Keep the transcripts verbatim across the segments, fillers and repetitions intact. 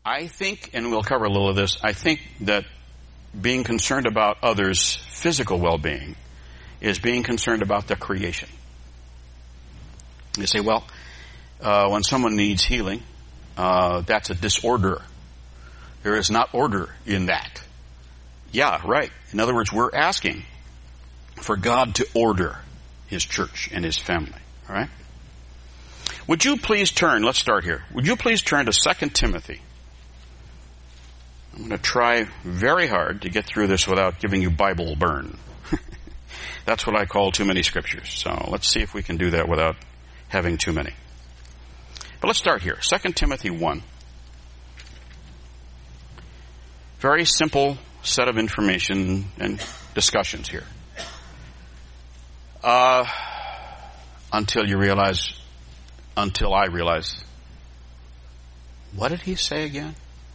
I think, and we'll cover a little of this, I think that being concerned about others' physical well-being is being concerned about the creation. You say, well, uh, when someone needs healing, uh, that's a disorder. There is not order in that. Yeah, right. In other words, we're asking for God to order His church and His family. All right? Would you please turn, let's start here. Would you please turn to Second Timothy? I'm going to try very hard to get through this without giving you Bible burn. That's what I call too many scriptures. So let's see if we can do that without having too many. But let's start here. Second Timothy one. Very simple set of information and discussions here. Uh, until you realize, until I realize, what did he say again?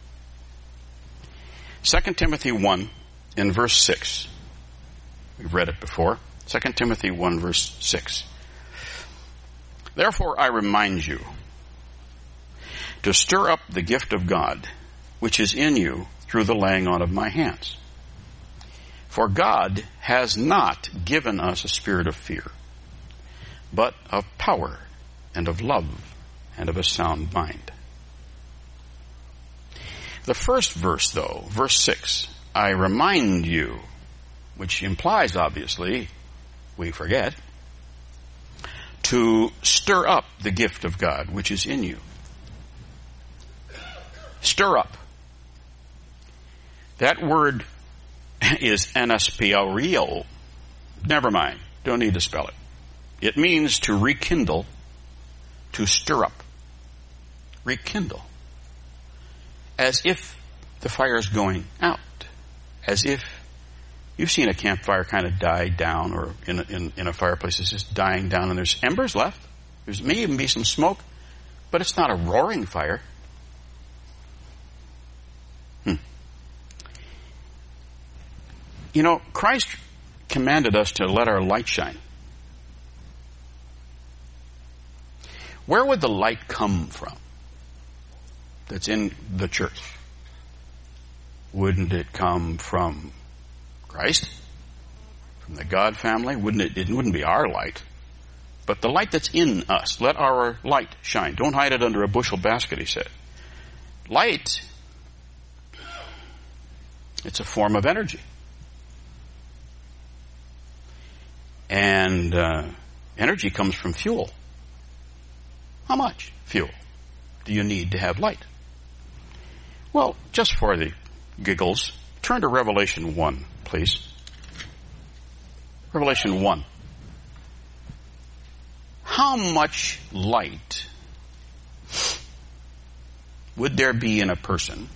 Second Timothy one in verse six. We've read it before. Second Timothy one verse six. Therefore I remind you to stir up the gift of God, which is in you through the laying on of my hands. For God has not given us a spirit of fear, but of power and of love and of a sound mind. The first verse, though, verse six, I remind you, which implies, obviously, we forget, to stir up the gift of God, which is in you. Stir up. That word is anaspio. Never mind. Don't need to spell it. It means to rekindle, to stir up. Rekindle. As if the fire is going out. As if you've seen a campfire kind of die down, or in a, in, in a fireplace it's just dying down and there's embers left. There may even be some smoke, but it's not a roaring fire. Hmm. You know, Christ commanded us to let our light shine. Where would the light come from that's in the church? Wouldn't it come from Christ? From the God family? Wouldn't it, it wouldn't be our light, but the light that's in us. Let our light shine. Don't hide it under a bushel basket, he said. Light, it's a form of energy. And uh, energy comes from fuel. How much fuel do you need to have light? Well, just for the giggles, turn to Revelation one, please. Revelation one. How much light would there be in a person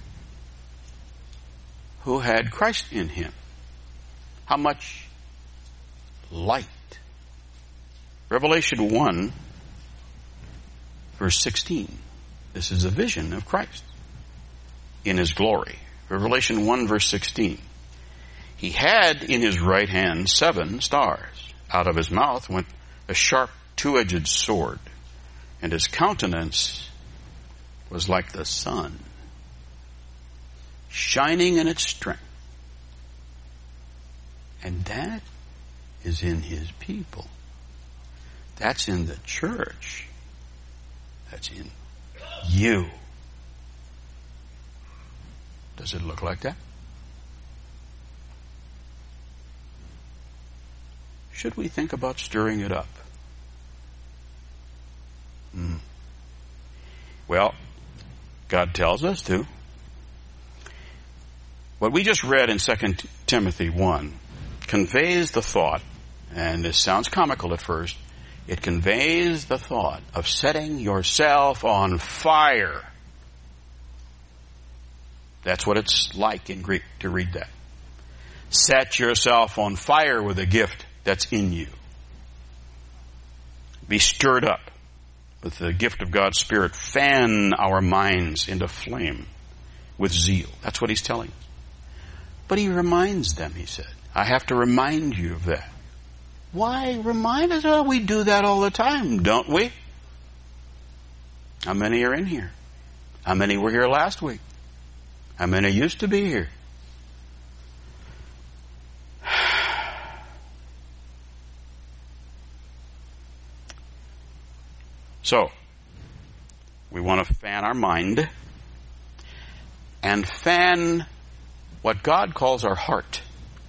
who had Christ in him? How much light? Revelation one, verse sixteen. This is a vision of Christ in his glory. Revelation one, verse sixteen. He had in his right hand seven stars. Out of his mouth went a sharp two-edged sword, and his countenance was like the sun, shining in its strength. And that is in his people. That's in the church. That's in you. Does it look like that? Should we think about stirring it up? Hmm. Well, God tells us to. What we just read in Second Timothy one conveys the thought, and this sounds comical at first, it conveys the thought of setting yourself on fire. That's what it's like in Greek to read that. Set yourself on fire with a gift that's in you. Be stirred up with the gift of God's Spirit. Fan our minds into flame with zeal. That's what he's telling us. But he reminds them, he said. I have to remind you of that. Why remind us? Oh, we do that all the time, don't we? How many are in here? How many were here last week? How many used to be here? So, we want to fan our mind and fan what God calls our heart,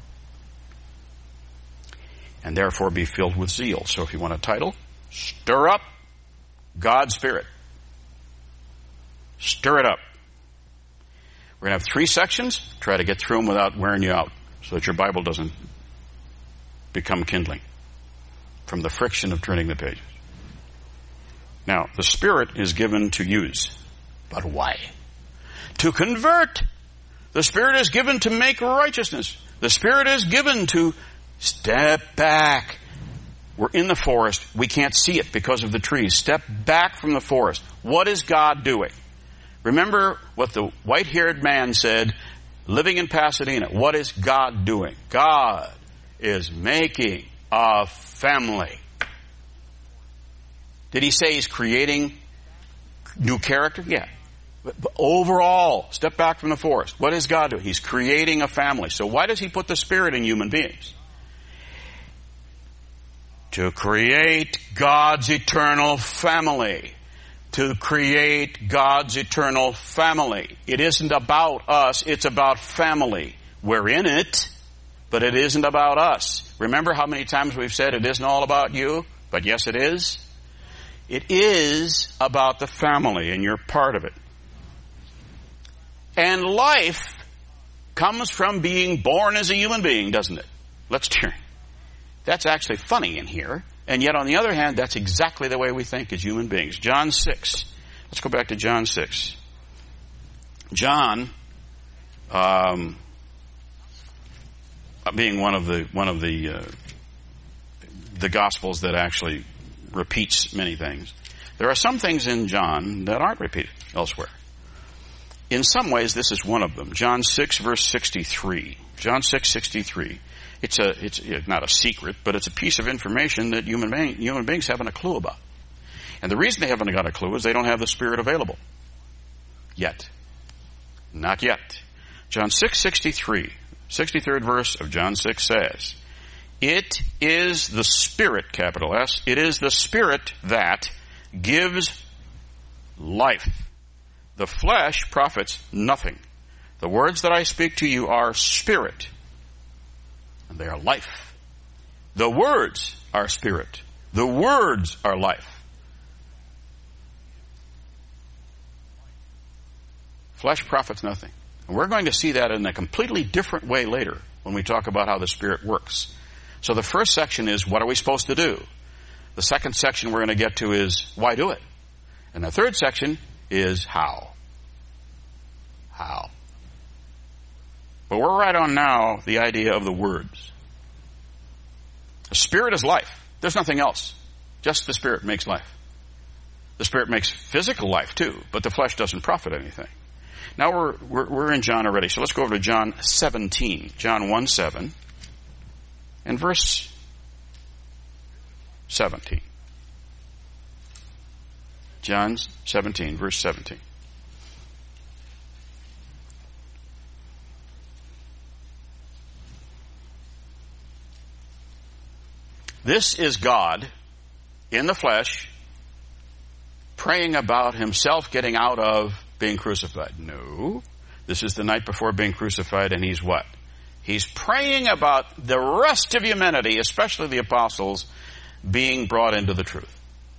and therefore be filled with zeal. So if you want a title, stir up God's Spirit. Stir it up. We're going to have three sections. Try to get through them without wearing you out so that your Bible doesn't become kindling from the friction of turning the pages. Now, the Spirit is given to use. But why? To convert. The Spirit is given to make righteousness. The Spirit is given to step back. We're in the forest. We can't see it because of the trees. Step back from the forest. What is God doing? Remember what the white-haired man said, living in Pasadena. What is God doing? God is making a family. Did he say he's creating new character? Yeah. But, but overall, step back from the forest. What is God doing? He's creating a family. So why does he put the Spirit in human beings? To create God's eternal family. To create God's eternal family. It isn't about us, it's about family. We're in it, but it isn't about us. Remember how many times we've said it isn't all about you? But yes, it is. It is about the family, and you're part of it. And life comes from being born as a human being, doesn't it? Let's turn. That's actually funny in here. And yet, on the other hand, that's exactly the way we think as human beings. John six. Let's go back to John six. John, um, being one of the one of the uh, the Gospels that actually repeats many things, there are some things in John that aren't repeated elsewhere. In some ways, this is one of them. John six, verse sixty-three. John six, sixty-three. It's a, it's not a secret, but it's a piece of information that human, being, human beings haven't a clue about. And the reason they haven't got a clue is they don't have the Spirit available. Yet. Not yet. John six, sixty-three, sixty-third verse of John six says, it is the Spirit, capital S, it is the Spirit that gives life. The flesh profits nothing. The words that I speak to you are spirit, and they are life. The words are spirit. The words are life. Flesh profits nothing. And we're going to see that in a completely different way later when we talk about how the Spirit works. So the first section is, what are we supposed to do? The second section we're going to get to is, why do it? And the third section is, how? How? But we're right on now the idea of the words. The Spirit is life. There's nothing else. Just the Spirit makes life. The Spirit makes physical life too, but the flesh doesn't profit anything. Now we're, we're, we're in John already, so let's go over to John seventeen. John one seven and verse seventeen. John seventeen, verse seventeen. This is God in the flesh praying about himself getting out of being crucified. No. This is the night before being crucified, and he's what? He's praying about the rest of humanity, especially the apostles, being brought into the truth.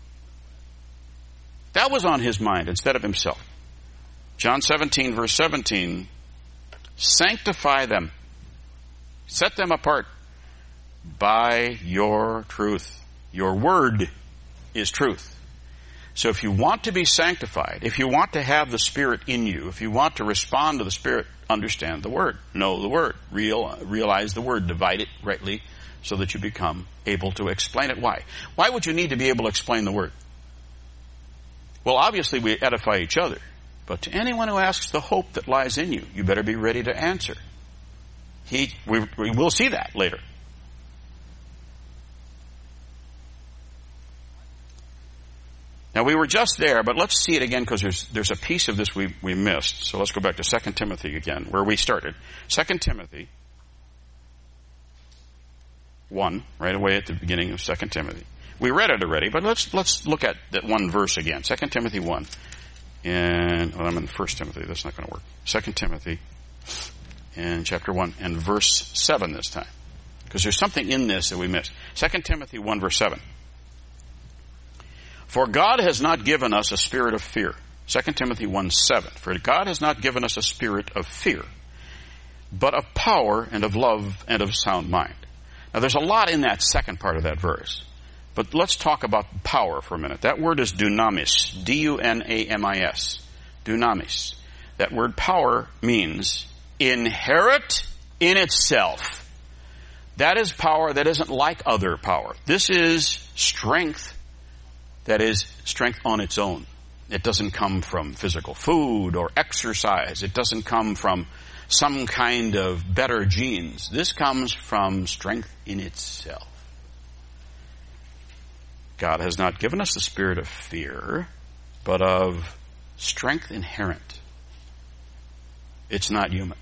That was on his mind instead of himself. John seventeen, verse seventeen, sanctify them. Set them apart by your truth. Your word is truth. So if you want to be sanctified, if you want to have the Spirit in you, if you want to respond to the Spirit, understand the Word. Know the Word. Real, realize the Word. Divide it rightly so that you become able to explain it. Why? Why would you need to be able to explain the Word? Well, obviously we edify each other. But to anyone who asks the hope that lies in you, you better be ready to answer. He, we, we will see that later. Now we were just there, but let's see it again because there's, there's a piece of this we, we missed. So let's go back to Second Timothy again, where we started. Second Timothy one, right away at the beginning of Second Timothy. We read it already, but let's, let's look at that one verse again. Second Timothy one. And, well, I'm in First Timothy. That's not going to work. Second Timothy in chapter one and verse seven this time. Because there's something in this that we missed. Second Timothy one verse seven. For God has not given us a spirit of fear. Second Timothy one seven. For God has not given us a spirit of fear, but of power and of love and of sound mind. Now there's a lot in that second part of that verse. But let's talk about power for a minute. That word is dunamis. D U N A M I S. Dunamis. That word power means inherent in itself. That is power that isn't like other power. This is strength that is strength on its own. It doesn't come from physical food or exercise. It doesn't come from some kind of better genes. This comes from strength in itself. God has not given us the spirit of fear, but of strength inherent. It's not human.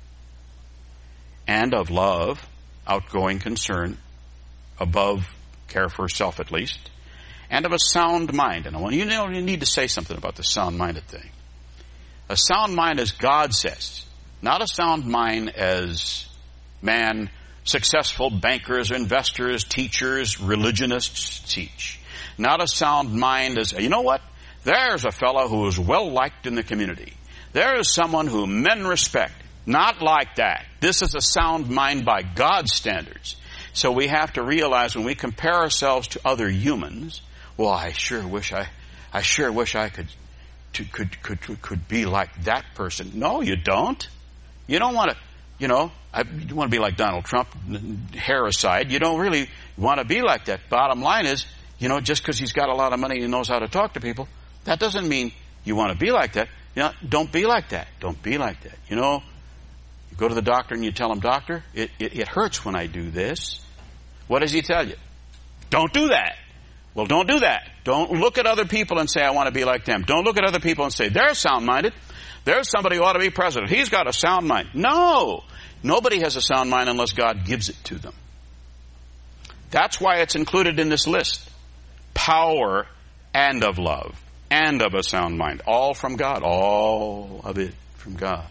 And of love, outgoing concern, above care for self at least, and of a sound mind. And I want you to know you need to say something about the sound-minded thing. A sound mind as God says, not a sound mind as man, successful bankers, investors, teachers, religionists teach. Not a sound mind as, you know what? There's a fellow who is well liked in the community. There is someone who men respect. Not like that. This is a sound mind by God's standards. So we have to realize when we compare ourselves to other humans, well, I sure wish I, I sure wish I could, to, could, could, could, could be like that person. No, you don't. You don't want to, you know, I, you want to be like Donald Trump, hair aside. You don't really want to be like that. Bottom line is, you know, just because he's got a lot of money and he knows how to talk to people, that doesn't mean you want to be like that. You know, don't be like that. Don't be like that. You know, you go to the doctor and you tell him, doctor, it, it, it hurts when I do this. What does he tell you? Don't do that. Well, don't do that. Don't look at other people and say, I want to be like them. Don't look at other people and say, they're sound-minded. There's somebody who ought to be president. He's got a sound mind. No. Nobody has a sound mind unless God gives it to them. That's why it's included in this list. Power and of love and of a sound mind. All from God. All of it from God.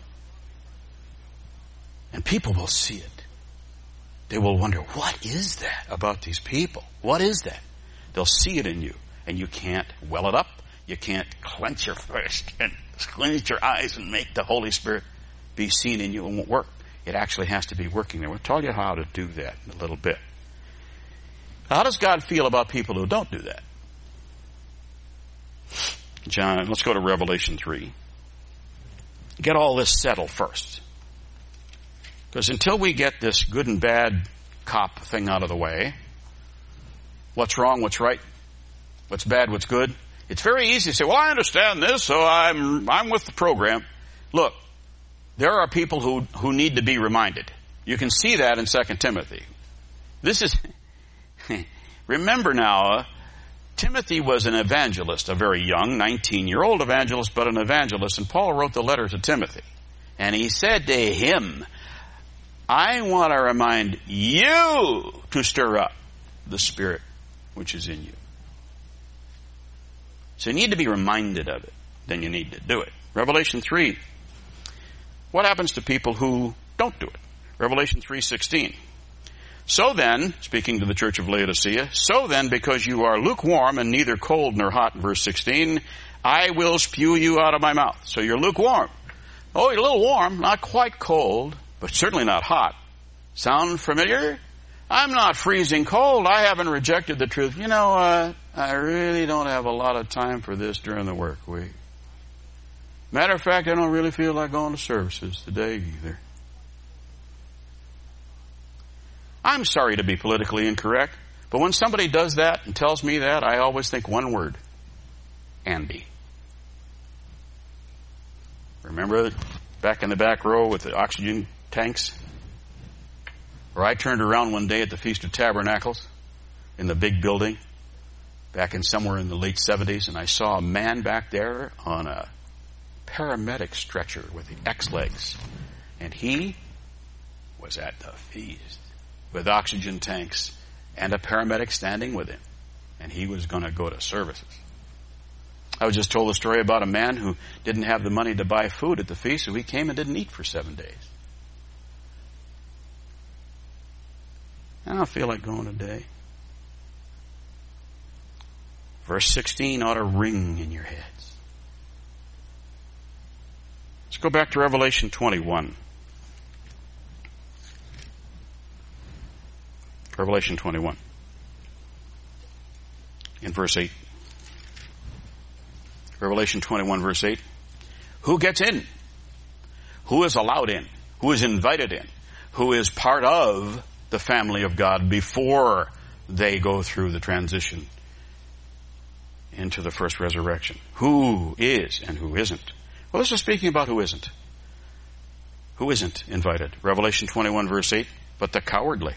And people will see it. They will wonder, what is that about these people? What is that? They'll see it in you. And you can't well it up. You can't clench your fist and clench your eyes and make the Holy Spirit be seen in you. It won't work. It actually has to be working there. We'll tell you how to do that in a little bit. How does God feel about people who don't do that? John, let's go to Revelation three. Get all this settled first. Because until we get this good and bad cop thing out of the way, what's wrong, what's right, what's bad, what's good, it's very easy to say, well, I understand this, so I'm I'm with the program. Look, there are people who, who need to be reminded. You can see that in Second Timothy. This is, remember now, uh, Timothy was an evangelist, a very young, nineteen-year-old evangelist, but an evangelist, and Paul wrote the letter to Timothy. And he said to him, I want to remind you to stir up the Spirit which is in you. So you need to be reminded of it. Then you need to do it. Revelation three. What happens to people who don't do it? Revelation three sixteen. So then, speaking to the church of Laodicea, so then, because you are lukewarm and neither cold nor hot, in verse sixteen, I will spew you out of my mouth. So you're lukewarm. Oh, you're a little warm, not quite cold, but certainly not hot. Sound familiar? I'm not freezing cold. I haven't rejected the truth. You know, uh, I really don't have a lot of time for this during the work week. Matter of fact, I don't really feel like going to services today either. I'm sorry to be politically incorrect, but when somebody does that and tells me that, I always think one word. Andy. Remember back in the back row with the oxygen tanks? Or I turned around one day at the Feast of Tabernacles in the big building back in somewhere in the late seventies, and I saw a man back there on a paramedic stretcher with the X-legs. And he was at the feast with oxygen tanks and a paramedic standing with him. And he was going to go to services. I was just told a story about a man who didn't have the money to buy food at the feast, so he came and didn't eat for seven days. I don't feel like going today. Verse sixteen ought to ring in your heads. Let's go back to Revelation twenty-one. Revelation twenty-one. In verse eight. Revelation twenty-one, verse eight. Who gets in? Who is allowed in? Who is invited in? Who is part of the family of God before they go through the transition into the first resurrection? Who is and who isn't? Well, this is speaking about who isn't. Who isn't invited? Revelation twenty-one, verse eight. But the cowardly.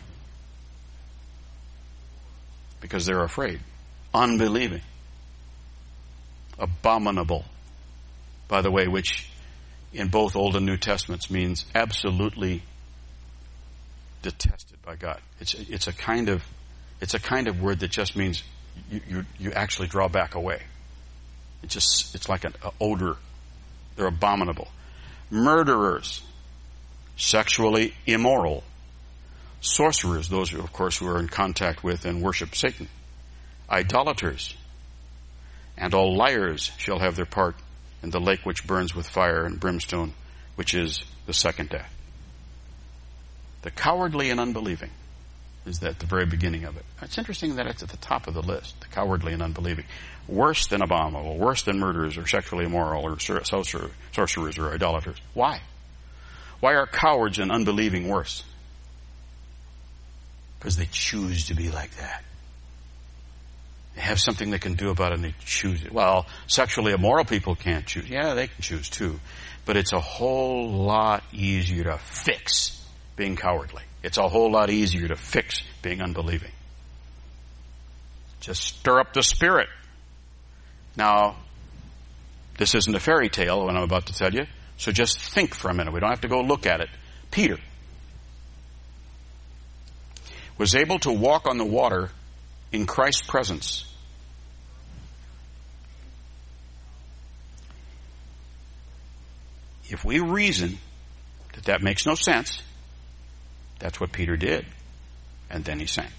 Because they're afraid. Unbelieving. Abominable. By the way, which in both Old and New Testaments means absolutely detested by God. It's it's a kind of it's a kind of word that just means you you, you actually draw back away. It just it's like an, an odor. They're abominable. Murderers, sexually immoral, sorcerers, those of course who are in contact with and worship Satan, idolaters, and all liars shall have their part in the lake which burns with fire and brimstone, which is the second death. The cowardly and unbelieving is at the very beginning of it. It's interesting that it's at the top of the list, the cowardly and unbelieving. Worse than abominable, worse than murderers or sexually immoral or sorcerers or idolaters. Why? Why are cowards and unbelieving worse? Because they choose to be like that. They have something they can do about it and they choose it. Well, sexually immoral people can't choose. Yeah, they can choose too. But it's a whole lot easier to fix being cowardly. It's a whole lot easier to fix being unbelieving. Just stir up the spirit. Now, this isn't a fairy tale, what I'm about to tell you, so just think for a minute. We don't have to go look at it. Peter was able to walk on the water in Christ's presence. If we reason that that makes no sense, that's what Peter did. And then he sank.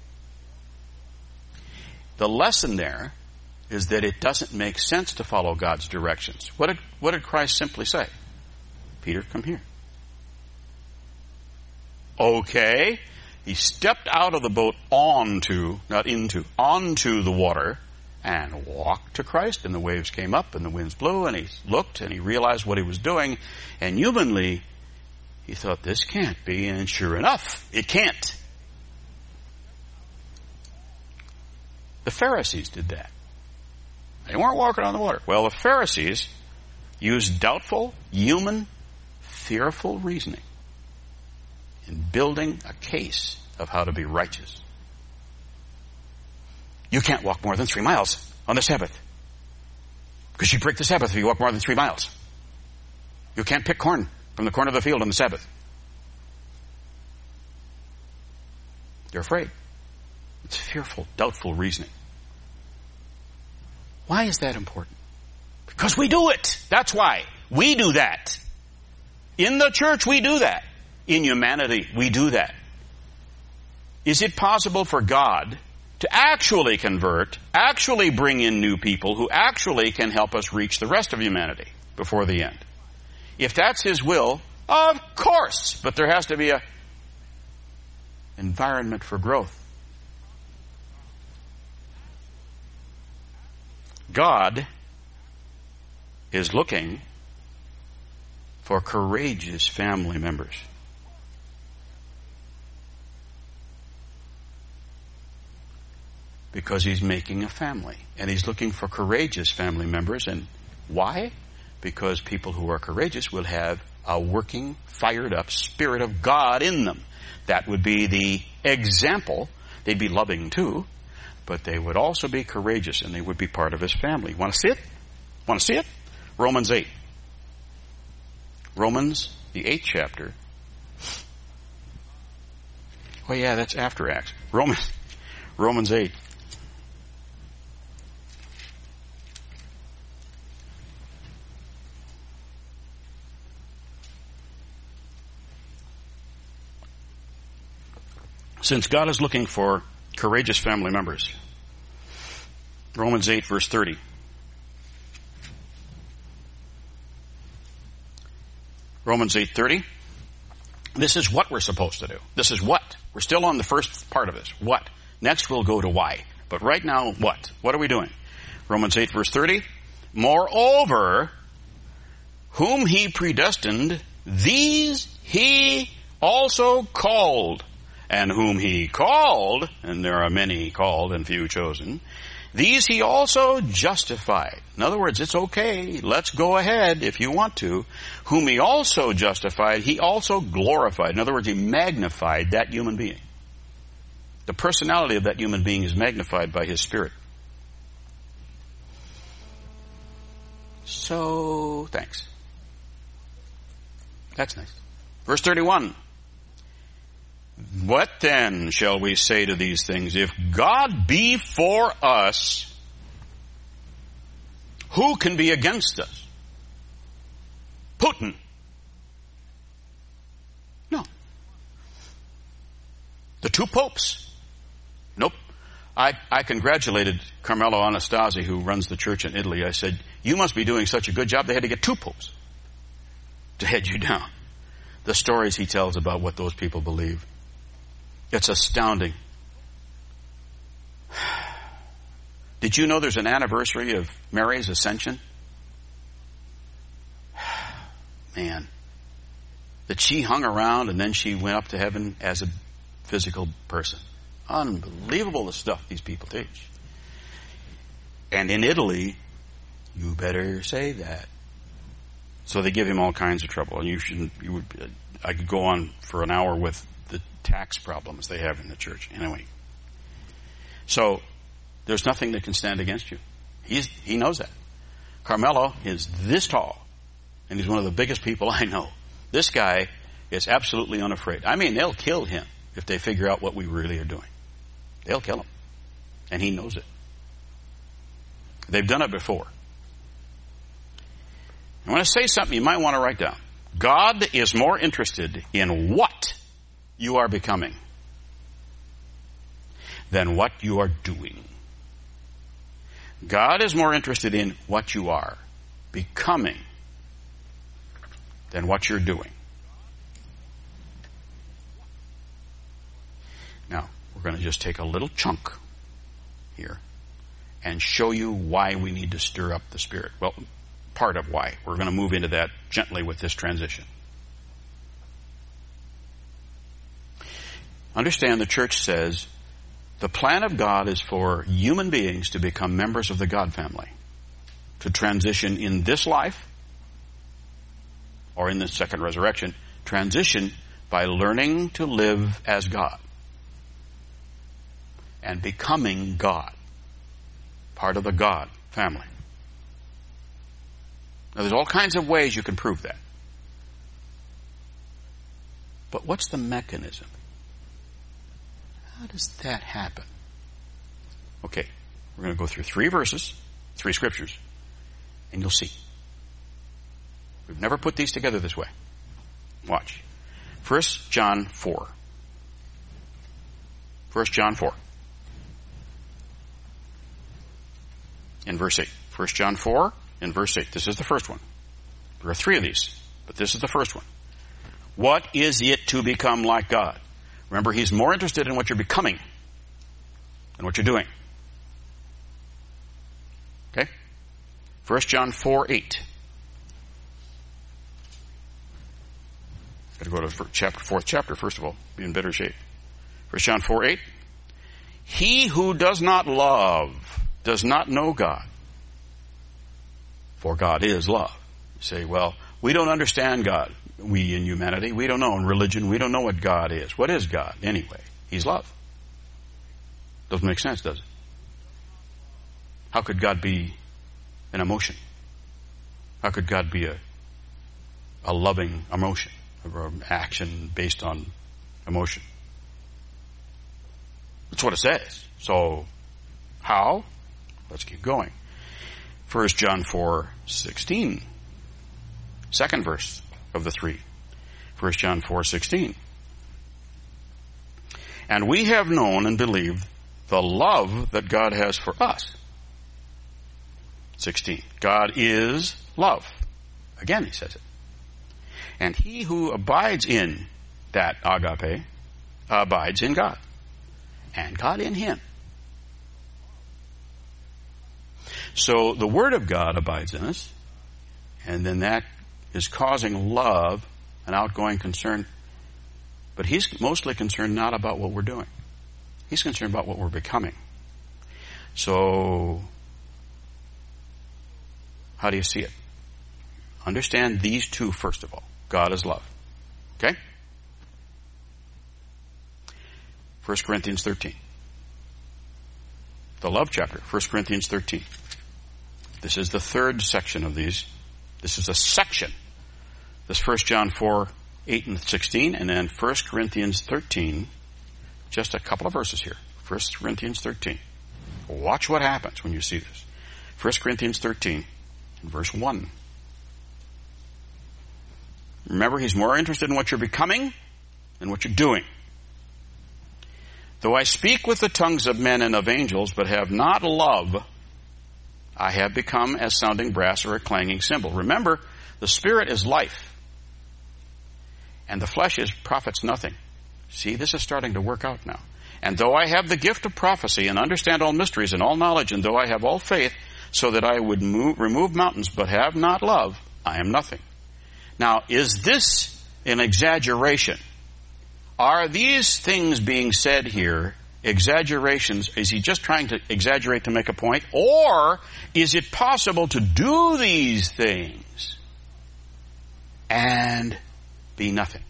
The lesson there is that it doesn't make sense to follow God's directions. What did, what did Christ simply say? Peter, come here. Okay. He stepped out of the boat onto, not into, onto the water and walked to Christ, and the waves came up and the winds blew, and he looked and he realized what he was doing, and humanly he thought, this can't be, and sure enough, it can't. The Pharisees did that. They weren't walking on the water. Well, the Pharisees used doubtful, human, fearful reasoning in building a case of how to be righteous. You can't walk more than three miles on the Sabbath, because you break the Sabbath if you walk more than three miles. You can't pick corn from the corner of the field on the Sabbath. They're afraid. It's fearful, doubtful reasoning. Why is that important? Because we do it. That's why. We do that. In the church, we do that. In humanity, we do that. Is it possible for God to actually convert, actually bring in new people who actually can help us reach the rest of humanity before the end? If that's His will, of course. But there has to be a environment for growth. God is looking for courageous family members. Because He's making a family. And He's looking for courageous family members. And why? Because people who are courageous will have a working, fired up Spirit of God in them. That would be the example. They'd be loving too, but they would also be courageous, and they would be part of his family. Want to see it? Want to see it? Romans eight. Romans, the eighth chapter. Oh yeah, that's after Acts. Romans, Romans eight. Since God is looking for courageous family members. Romans eight verse thirty. Romans eight thirty. This is what we're supposed to do. This is what. We're still on the first part of this. What. Next we'll go to why. But right now, what? What are we doing? Romans eight verse thirty. Moreover, whom he predestined, these he also called. And whom he called, and there are many called and few chosen, these he also justified. In other words, it's okay. Let's go ahead if you want to. Whom he also justified, he also glorified. In other words, he magnified that human being. The personality of that human being is magnified by his Spirit. So, thanks. That's nice. Verse thirty-one. What then shall we say to these things? If God be for us, who can be against us? Putin. No. The two popes. Nope. I, I congratulated Carmelo Anastasi, who runs the church in Italy. I said, you must be doing such a good job, they had to get two popes to head you down. The stories he tells about what those people believe. It's astounding. Did you know there's an anniversary of Mary's ascension? Man. That she hung around and then she went up to heaven as a physical person. Unbelievable the stuff these people teach. And in Italy, you better say that. So they give him all kinds of trouble. And you shouldn't, you would, I could go on for an hour with the tax problems they have in the church. Anyway. So, there's nothing that can stand against you. He's, he knows that. Carmelo is this tall, and he's one of the biggest people I know. This guy is absolutely unafraid. I mean, they'll kill him if they figure out what we really are doing. They'll kill him. And he knows it. They've done it before. I want to say something you might want to write down. God is more interested in what you are becoming than what you are doing. God is more interested in what you are becoming than what you're doing. Now, we're going to just take a little chunk here and show you why we need to stir up the Spirit. Well, part of why. We're going to move into that gently with this transition. Understand the church says the plan of God is for human beings to become members of the God family, to transition in this life or in the second resurrection, transition by learning to live as God and becoming God, part of the God family. Now, there's all kinds of ways you can prove that. But what's the mechanism? How does that happen? Okay, we're going to go through three verses, three scriptures, and you'll see. We've never put these together this way. Watch. First John four. First John four. In verse eight. First John four in verse eight. This is the first one. There are three of these, but this is the first one. What is it to become like God? Remember, he's more interested in what you're becoming than what you're doing. Okay? First John four eight. Got to go to chapter fourth chapter first of all. Be in better shape. First John four eight. He who does not love does not know God, for God is love. You say, well, we don't understand God. We in humanity, we don't know. In religion, we don't know what God is. What is God anyway? He's love. Doesn't make sense, does it? How could God be an emotion? How could God be a, a loving emotion, or an action based on emotion? That's what it says. So, how? Let's keep going. First John four sixteen. Second verse of the three. First John four sixteen. And we have known and believed the love that God has for us. sixteen. God is love. Again, he says it. And he who abides in that agape abides in God, and God in him. So the Word of God abides in us, and then that is causing love, an outgoing concern. But he's mostly concerned not about what we're doing. He's concerned about what we're becoming. So, how do you see it? Understand these two first of all. God is love. Okay? First Corinthians thirteen. The love chapter, First Corinthians thirteen. This is the third section of these. This is a section. This First John four, eight and sixteen, and then First Corinthians thirteen, just a couple of verses here. First Corinthians thirteen. Watch what happens when you see this. First Corinthians thirteen, and verse one. Remember, he's more interested in what you're becoming than what you're doing. Though I speak with the tongues of men and of angels, but have not love, I have become as sounding brass or a clanging cymbal. Remember, the Spirit is life, and the flesh is profits nothing. See, this is starting to work out now. And though I have the gift of prophecy and understand all mysteries and all knowledge, and though I have all faith so that I would move, remove mountains, but have not love, I am nothing. Now, is this an exaggeration? Are these things being said here exaggerations? Is he just trying to exaggerate to make a point? Or is it possible to do these things and be nothing?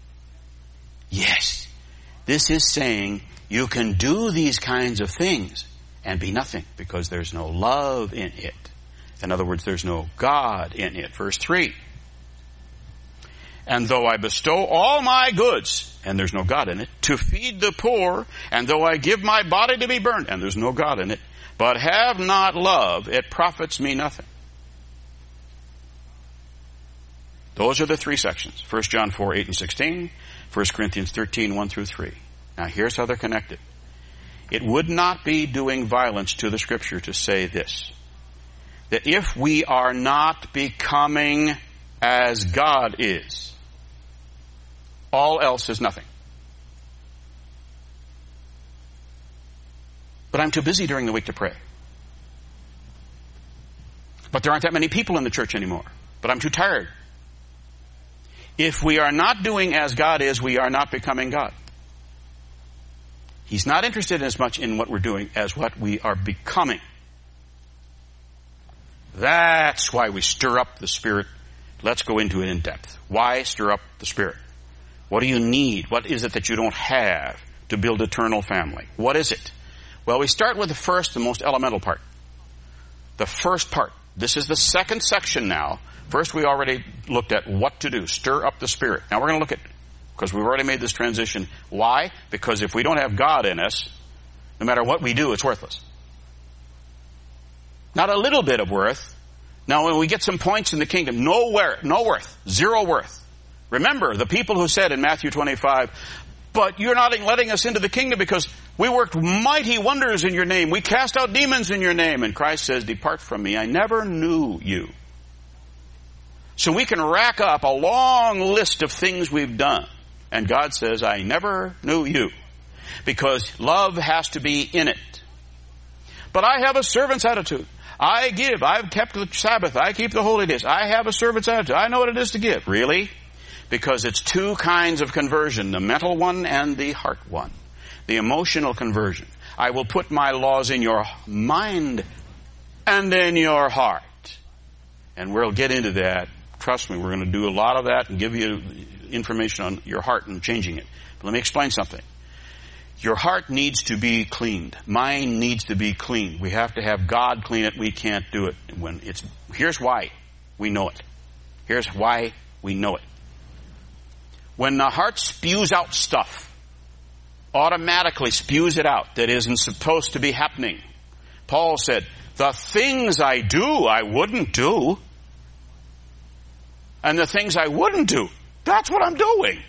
Yes. This is saying you can do these kinds of things and be nothing because there's no love in it. In other words, there's no God in it. Verse three. And though I bestow all my goods, and there's no God in it, to feed the poor, and though I give my body to be burned, and there's no God in it, but have not love, it profits me nothing. Those are the three sections. First John four, eight and sixteen, First Corinthians thirteen, one through three. Now here's how they're connected. It would not be doing violence to the Scripture to say this, that if we are not becoming as God is, all else is nothing. But I'm too busy during the week to pray. But there aren't that many people in the church anymore. But I'm too tired. If we are not doing as God is, we are not becoming God. He's not interested as much in what we're doing as what we are becoming. That's why we stir up the Spirit. Let's go into it in depth. Why stir up the Spirit? What do you need? What is it that you don't have to build eternal family? What is it? Well, we start with the first, the most elemental part. The first part. This is the second section now. First, we already looked at what to do. Stir up the Spirit. Now we're going to look at, because we've already made this transition. Why? Because if we don't have God in us, no matter what we do, it's worthless. Not a little bit of worth. Now, when we get some points in the kingdom, no worth, no worth, zero worth. Remember, the people who said in Matthew twenty-five, but you're not letting us into the kingdom because we worked mighty wonders in your name. We cast out demons in your name. And Christ says, depart from me. I never knew you. So we can rack up a long list of things we've done. And God says, I never knew you. Because love has to be in it. But I have a servant's attitude. I give. I've kept the Sabbath. I keep the holy days. I have a servant's attitude. I know what it is to give. Really? Because it's two kinds of conversion, the mental one and the heart one. The emotional conversion. I will put my laws in your mind and in your heart. And we'll get into that. Trust me, we're going to do a lot of that and give you information on your heart and changing it. But let me explain something. Your heart needs to be cleaned. Mine needs to be cleaned. We have to have God clean it. We can't do it. When it's, here's why we know it. Here's why we know it. When the heart spews out stuff, automatically spews it out that isn't supposed to be happening. Paul said, the things I do, I wouldn't do. And the things I wouldn't do, that's what I'm doing.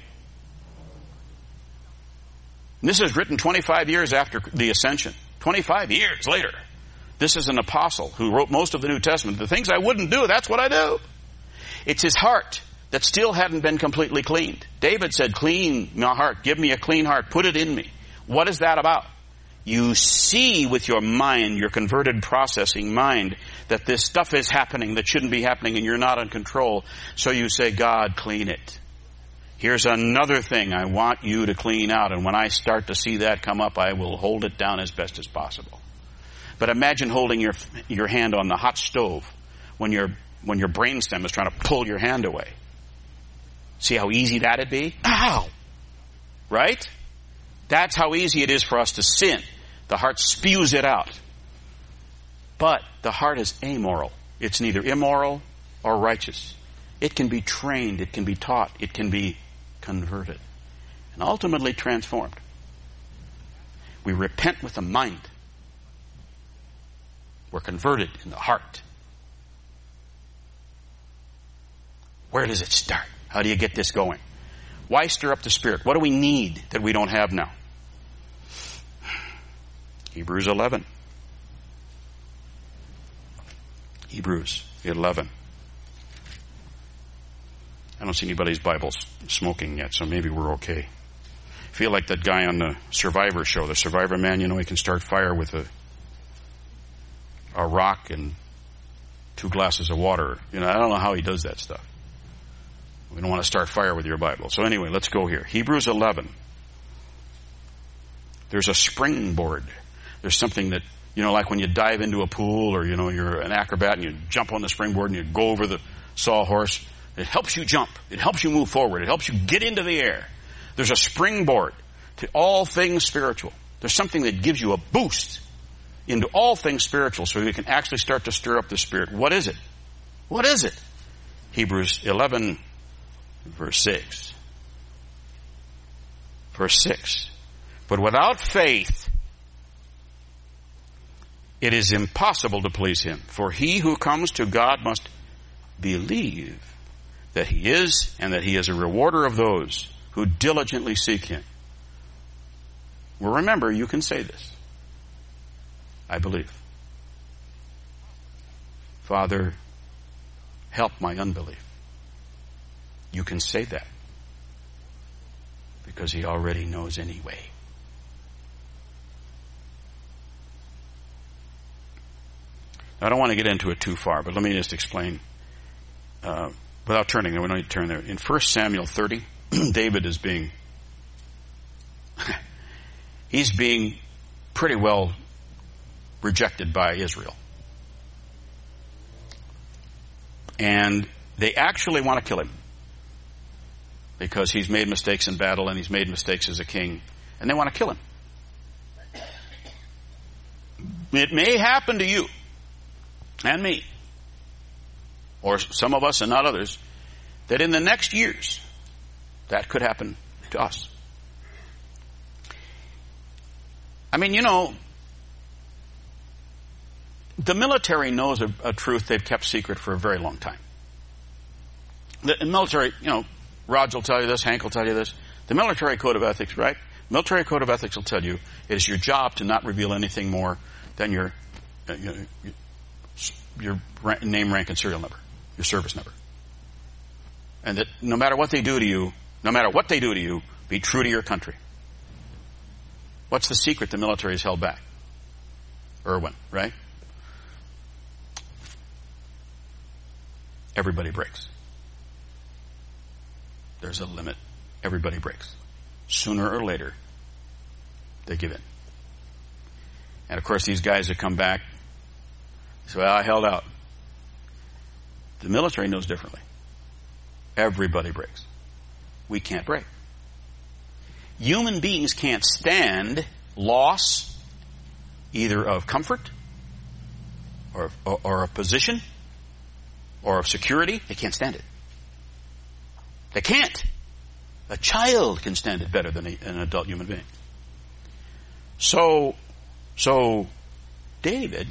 And this is written twenty-five years after the ascension. twenty-five years later. This is an apostle who wrote most of the New Testament. The things I wouldn't do, that's what I do. It's his heart that still hadn't been completely cleaned. David said, clean my heart. Give me a clean heart. Put it in me. What is that about? You see with your mind, your converted processing mind, that this stuff is happening that shouldn't be happening and you're not in control. So you say, God, clean it. Here's another thing I want you to clean out. And when I start to see that come up, I will hold it down as best as possible. But imagine holding your your hand on the hot stove when your when your brainstem is trying to pull your hand away. See how easy that'd be? Ow! Right? That's how easy it is for us to sin. The heart spews it out. But the heart is amoral. It's neither immoral or righteous. It can be trained. It can be taught. It can be converted. And ultimately transformed. We repent with the mind. We're converted in the heart. Where does it start? How do you get this going? Why stir up the Spirit? What do we need that we don't have now? Hebrews eleven. Hebrews eleven. I don't see anybody's Bibles smoking yet, so maybe we're okay. I feel like that guy on the Survivor show, the Survivor man, you know, he can start fire with a a rock and two glasses of water. You know, I don't know how he does that stuff. We don't want to start fire with your Bible. So anyway, let's go here. Hebrews eleven. There's a springboard. There's something that, you know, like when you dive into a pool or, you know, you're an acrobat and you jump on the springboard and you go over the sawhorse. It helps you jump. It helps you move forward. It helps you get into the air. There's a springboard to all things spiritual. There's something that gives you a boost into all things spiritual so you can actually start to stir up the Spirit. What is it? What is it? Hebrews eleven, verse six. Verse six. But without faith, it is impossible to please Him. For he who comes to God must believe that He is, and that He is a rewarder of those who diligently seek Him. Well, remember, you can say this. I believe. Father, help my unbelief. You can say that. Because He already knows anyway. I don't want to get into it too far, but let me just explain. Uh, without turning there, we don't need to turn there. In First Samuel thirty, David is being, he's being pretty well rejected by Israel. And they actually want to kill him. Because he's made mistakes in battle and he's made mistakes as a king. And they want to kill him. It may happen to you and me, or some of us and not others, that in the next years, that could happen to us. I mean, you know, the military knows a, a truth they've kept secret for a very long time. The military, you know, Raj will tell you this, Hank will tell you this. The military code of ethics, right? Military code of ethics will tell you it is your job to not reveal anything more than your uh, your, your rank, name, rank, and serial number, your service number. And that no matter what they do to you, no matter what they do to you, be true to your country. What's the secret the military has held back? Irwin, right? Everybody breaks. There's a limit. Everybody breaks. Sooner or later, they give in. And of course, these guys that come back say, well, I held out. The military knows differently. Everybody breaks. We can't break. Human beings can't stand loss either of comfort or, or, or of position or of security. They can't stand it. They can't. A child can stand it better than a, an adult human being. So, so David,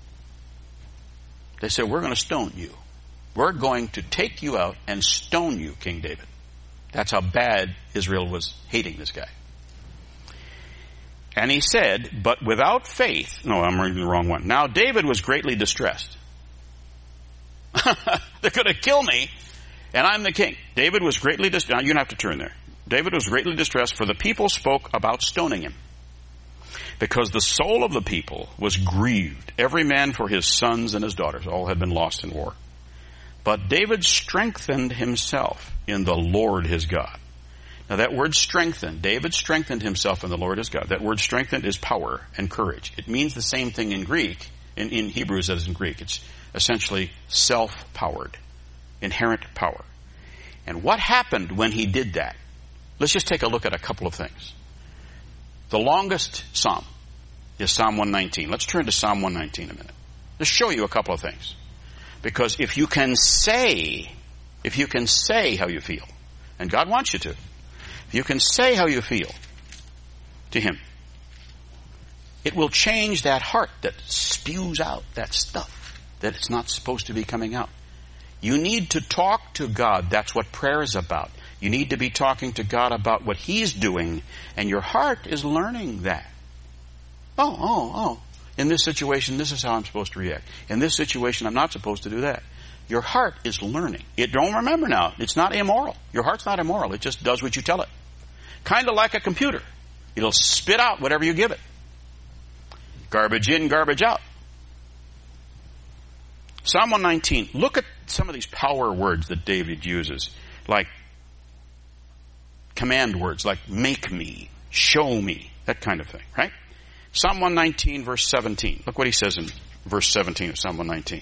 they said, we're going to stone you. We're going to take you out and stone you, King David. That's how bad Israel was hating this guy. And he said, but without faith, no, I'm reading the wrong one. Now David was greatly distressed. They're going to kill me, and I'm the king. David was greatly distressed. Now you don't have to turn there. David was greatly distressed, for the people spoke about stoning him, because the soul of the people was grieved, every man for his sons and his daughters. All had been lost in war. But David strengthened himself in the Lord his God. Now that word strengthened, David strengthened himself in the Lord his God. That word strengthened is power and courage. It means the same thing in Greek, in, in Hebrew as it is in Greek. It's essentially self-powered, inherent power. And what happened when he did that? Let's just take a look at a couple of things. The longest psalm is Psalm one nineteen. Let's turn to Psalm one nineteen a minute. Just show you a couple of things. Because if you can say, if you can say how you feel, and God wants you to, if you can say how you feel to Him, it will change that heart that spews out that stuff that it's not supposed to be coming out. You need to talk to God. That's what prayer is about. You need to be talking to God about what He's doing, and your heart is learning that. Oh, oh, oh. In this situation, this is how I'm supposed to react. In this situation, I'm not supposed to do that. Your heart is learning. It don't remember now. It's not immoral. Your heart's not immoral. It just does what you tell it. Kind of like a computer. It'll spit out whatever you give it. Garbage in, garbage out. Psalm one nineteen. Look at some of these power words that David uses. Like command words, like make me, show me, that kind of thing, right? Psalm one nineteen, verse seventeen. Look what he says in verse seventeen of Psalm one nineteen.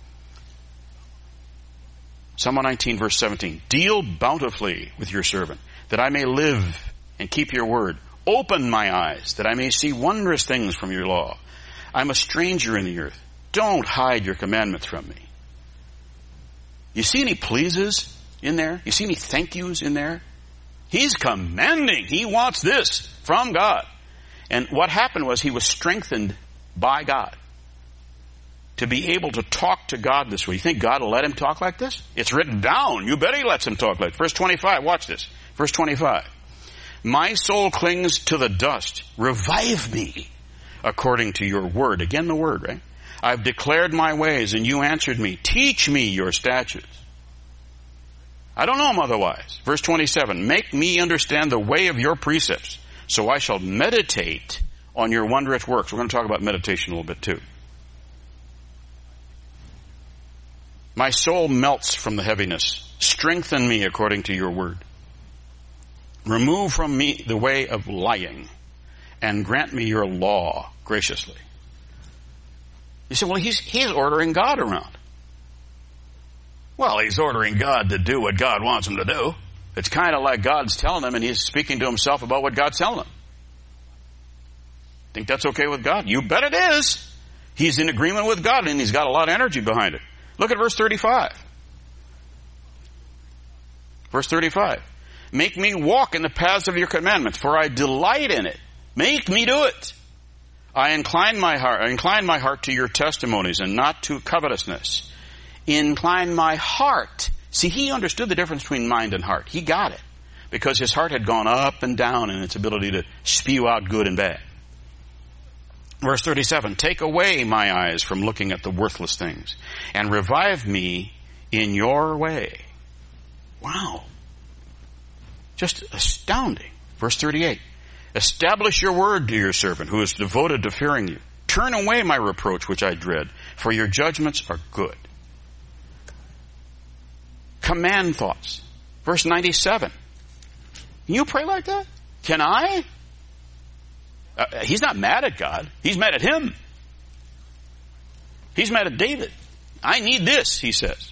Psalm one nineteen, verse seventeen. Deal bountifully with your servant, that I may live and keep your word. Open my eyes, that I may see wondrous things from your law. I'm a stranger in the earth. Don't hide your commandments from me. You see any pleases in there? You see any thank yous in there? He's commanding. He wants this from God. And what happened was he was strengthened by God to be able to talk to God this way. You think God will let him talk like this? It's written down. You bet he lets him talk like this. Verse twenty-five, watch this. Verse twenty-five. My soul clings to the dust. Revive me according to your word. Again the word, right? I've declared my ways and you answered me. Teach me your statutes. I don't know them otherwise. Verse twenty-seven. Make me understand the way of your precepts, so I shall meditate on your wondrous works. We're going to talk about meditation a little bit too. My soul melts from the heaviness. Strengthen me according to your word. Remove from me the way of lying, and grant me your law graciously. You say, well, he's, he's ordering God around. Well, he's ordering God to do what God wants him to do. It's kind of like God's telling him and he's speaking to himself about what God's telling him. Think that's okay with God? You bet it is. He's in agreement with God and he's got a lot of energy behind it. Look at verse thirty-five. Verse thirty-five. Make me walk in the paths of your commandments, for I delight in it. Make me do it. I incline my heart, I incline my heart to your testimonies and not to covetousness. Incline my heart. See, he understood the difference between mind and heart. He got it. Because his heart had gone up and down in its ability to spew out good and bad. Verse thirty-seven. Take away my eyes from looking at the worthless things, and revive me in your way. Wow. Just astounding. Verse thirty-eight. Establish your word to your servant who is devoted to fearing you. Turn away my reproach which I dread, for your judgments are good. Command thoughts. Verse ninety-seven. Can you pray like that? Can I? Uh, he's not mad at God. He's mad at him. He's mad at David. I need this, he says.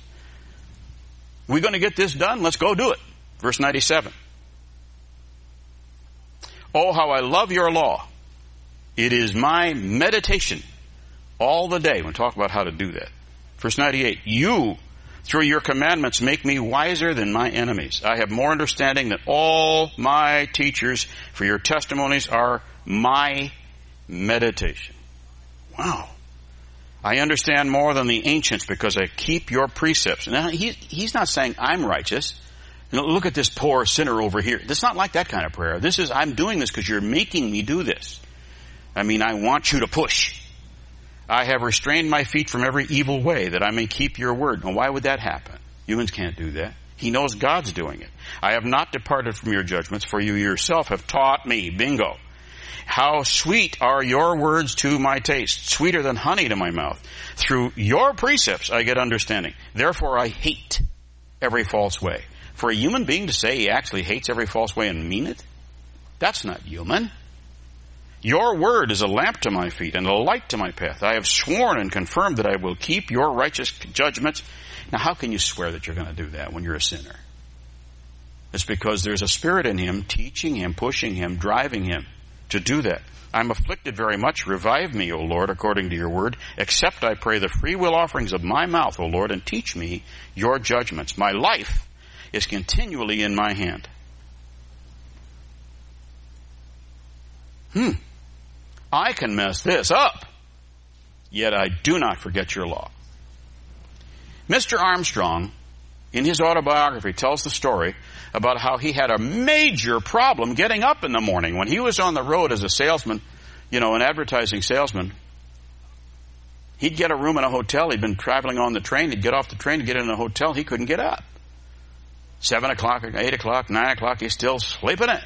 We're going to get this done. Let's go do it. Verse ninety-seven. Oh, how I love your law. It is my meditation all the day. We'll talk about how to do that. Verse ninety-eight, you, through your commandments, make me wiser than my enemies. I have more understanding than all my teachers, for your testimonies are my meditation. Wow. I understand more than the ancients because I keep your precepts. Now, he, he's not saying I'm righteous. You know, look at this poor sinner over here. It's not like that kind of prayer. This is, I'm doing this because you're making me do this. I mean, I want you to push. I have restrained my feet from every evil way that I may keep your word. Now, why would that happen? Humans can't do that. He knows God's doing it. I have not departed from your judgments, for you yourself have taught me. Bingo. How sweet are your words to my taste, sweeter than honey to my mouth. Through your precepts I get understanding. Therefore I hate every false way. For a human being to say he actually hates every false way and mean it, that's not human. Your word is a lamp to my feet and a light to my path. I have sworn and confirmed that I will keep your righteous judgments. Now, how can you swear that you're going to do that when you're a sinner? It's because there's a spirit in him teaching him, pushing him, driving him to do that. I'm afflicted very much. Revive me, O Lord, according to your word. Accept, I pray, the free will offerings of my mouth, O Lord, and teach me your judgments. My life is continually in my hand. Hmm. I can mess this up, yet I do not forget your law. Mister Armstrong, in his autobiography, tells the story about how he had a major problem getting up in the morning. When he was on the road as a salesman, you know, an advertising salesman, he'd get a room in a hotel. He'd been traveling on the train. He'd get off the train to get in a hotel. He couldn't get up. Seven o'clock, eight o'clock, nine o'clock, he's still sleeping in.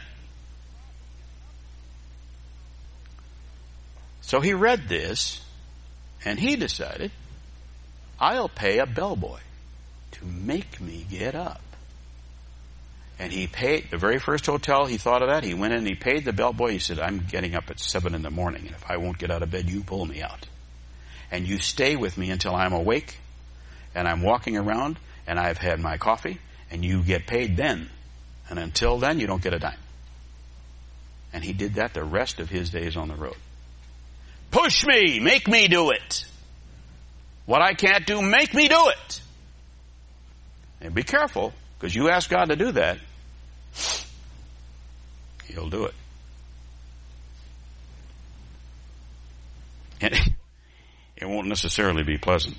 So he read this, and he decided, I'll pay a bellboy to make me get up. And he paid, the very first hotel he thought of that, he went in and he paid the bellboy. He said, I'm getting up at seven in the morning, and if I won't get out of bed, you pull me out. And you stay with me until I'm awake, and I'm walking around, and I've had my coffee, and you get paid then. And until then, you don't get a dime. And he did that the rest of his days on the road. Push me, make me do it. What I can't do, make me do it. And be careful, because you ask God to do that, He'll do it. And it won't necessarily be pleasant.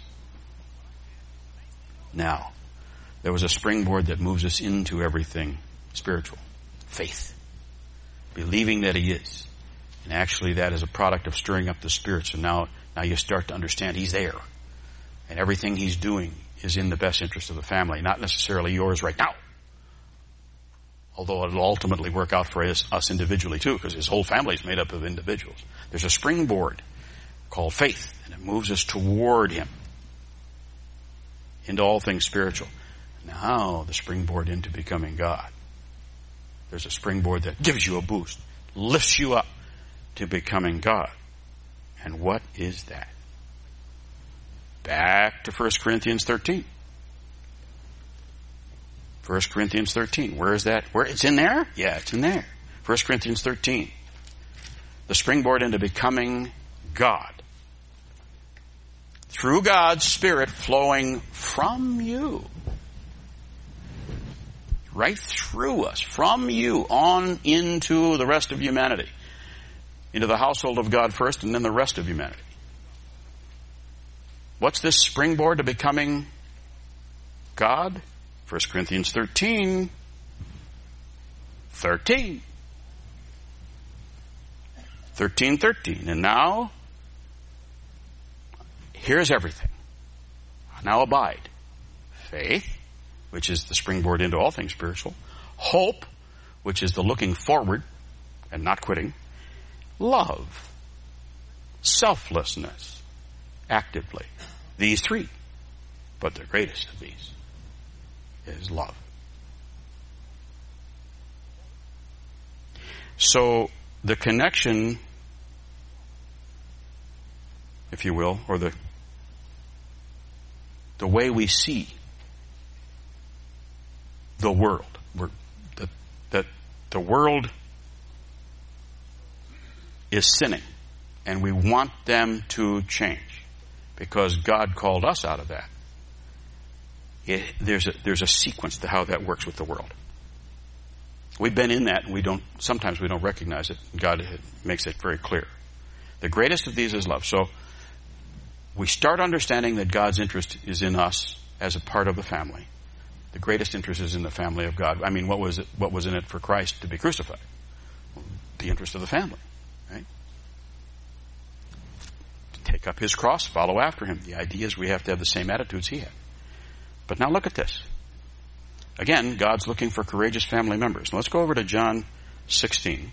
Now, there was a springboard that moves us into everything spiritual. Faith. Believing that He is. And actually that is a product of stirring up the spirits. And now, now you start to understand He's there. And everything He's doing is in the best interest of the family, not necessarily yours right now. Although it'll ultimately work out for us, us individually too, because His whole family is made up of individuals. There's a springboard called faith, and it moves us toward Him into all things spiritual. Now the springboard into becoming God. There's a springboard that gives you a boost, lifts you up to becoming God. And what is that? Back to First Corinthians thirteen. First Corinthians thirteen. Where is that? Where? It's in there? Yeah, it's in there. First Corinthians thirteen. The springboard into becoming God. Through God's Spirit flowing from you. Right through us. From you on into the rest of humanity. Into the household of God first and then the rest of humanity. What's this springboard to becoming God? First Corinthians thirteen. thirteen. thirteen, thirteen. And now, here's everything. Now abide. Faith, which is the springboard into all things spiritual. Hope, which is the looking forward and not quitting. Love. Selflessness. Actively. These three. But the greatest of these is love. So the connection, if you will, or the the way we see the world, we're, that, that the world is sinning. And we want them to change because God called us out of that. It, there's a, there's a sequence to how that works with the world. We've been in that and we don't, sometimes we don't recognize it. God makes it very clear. The greatest of these is love. So we start understanding that God's interest is in us as a part of the family. The greatest interest is in the family of God. I mean, what was it, what was in it for Christ to be crucified? The interest of the family, right? To take up his cross, follow after him. The idea is we have to have the same attitudes he had. But now look at this. Again, God's looking for courageous family members. Let's go over to John sixteen.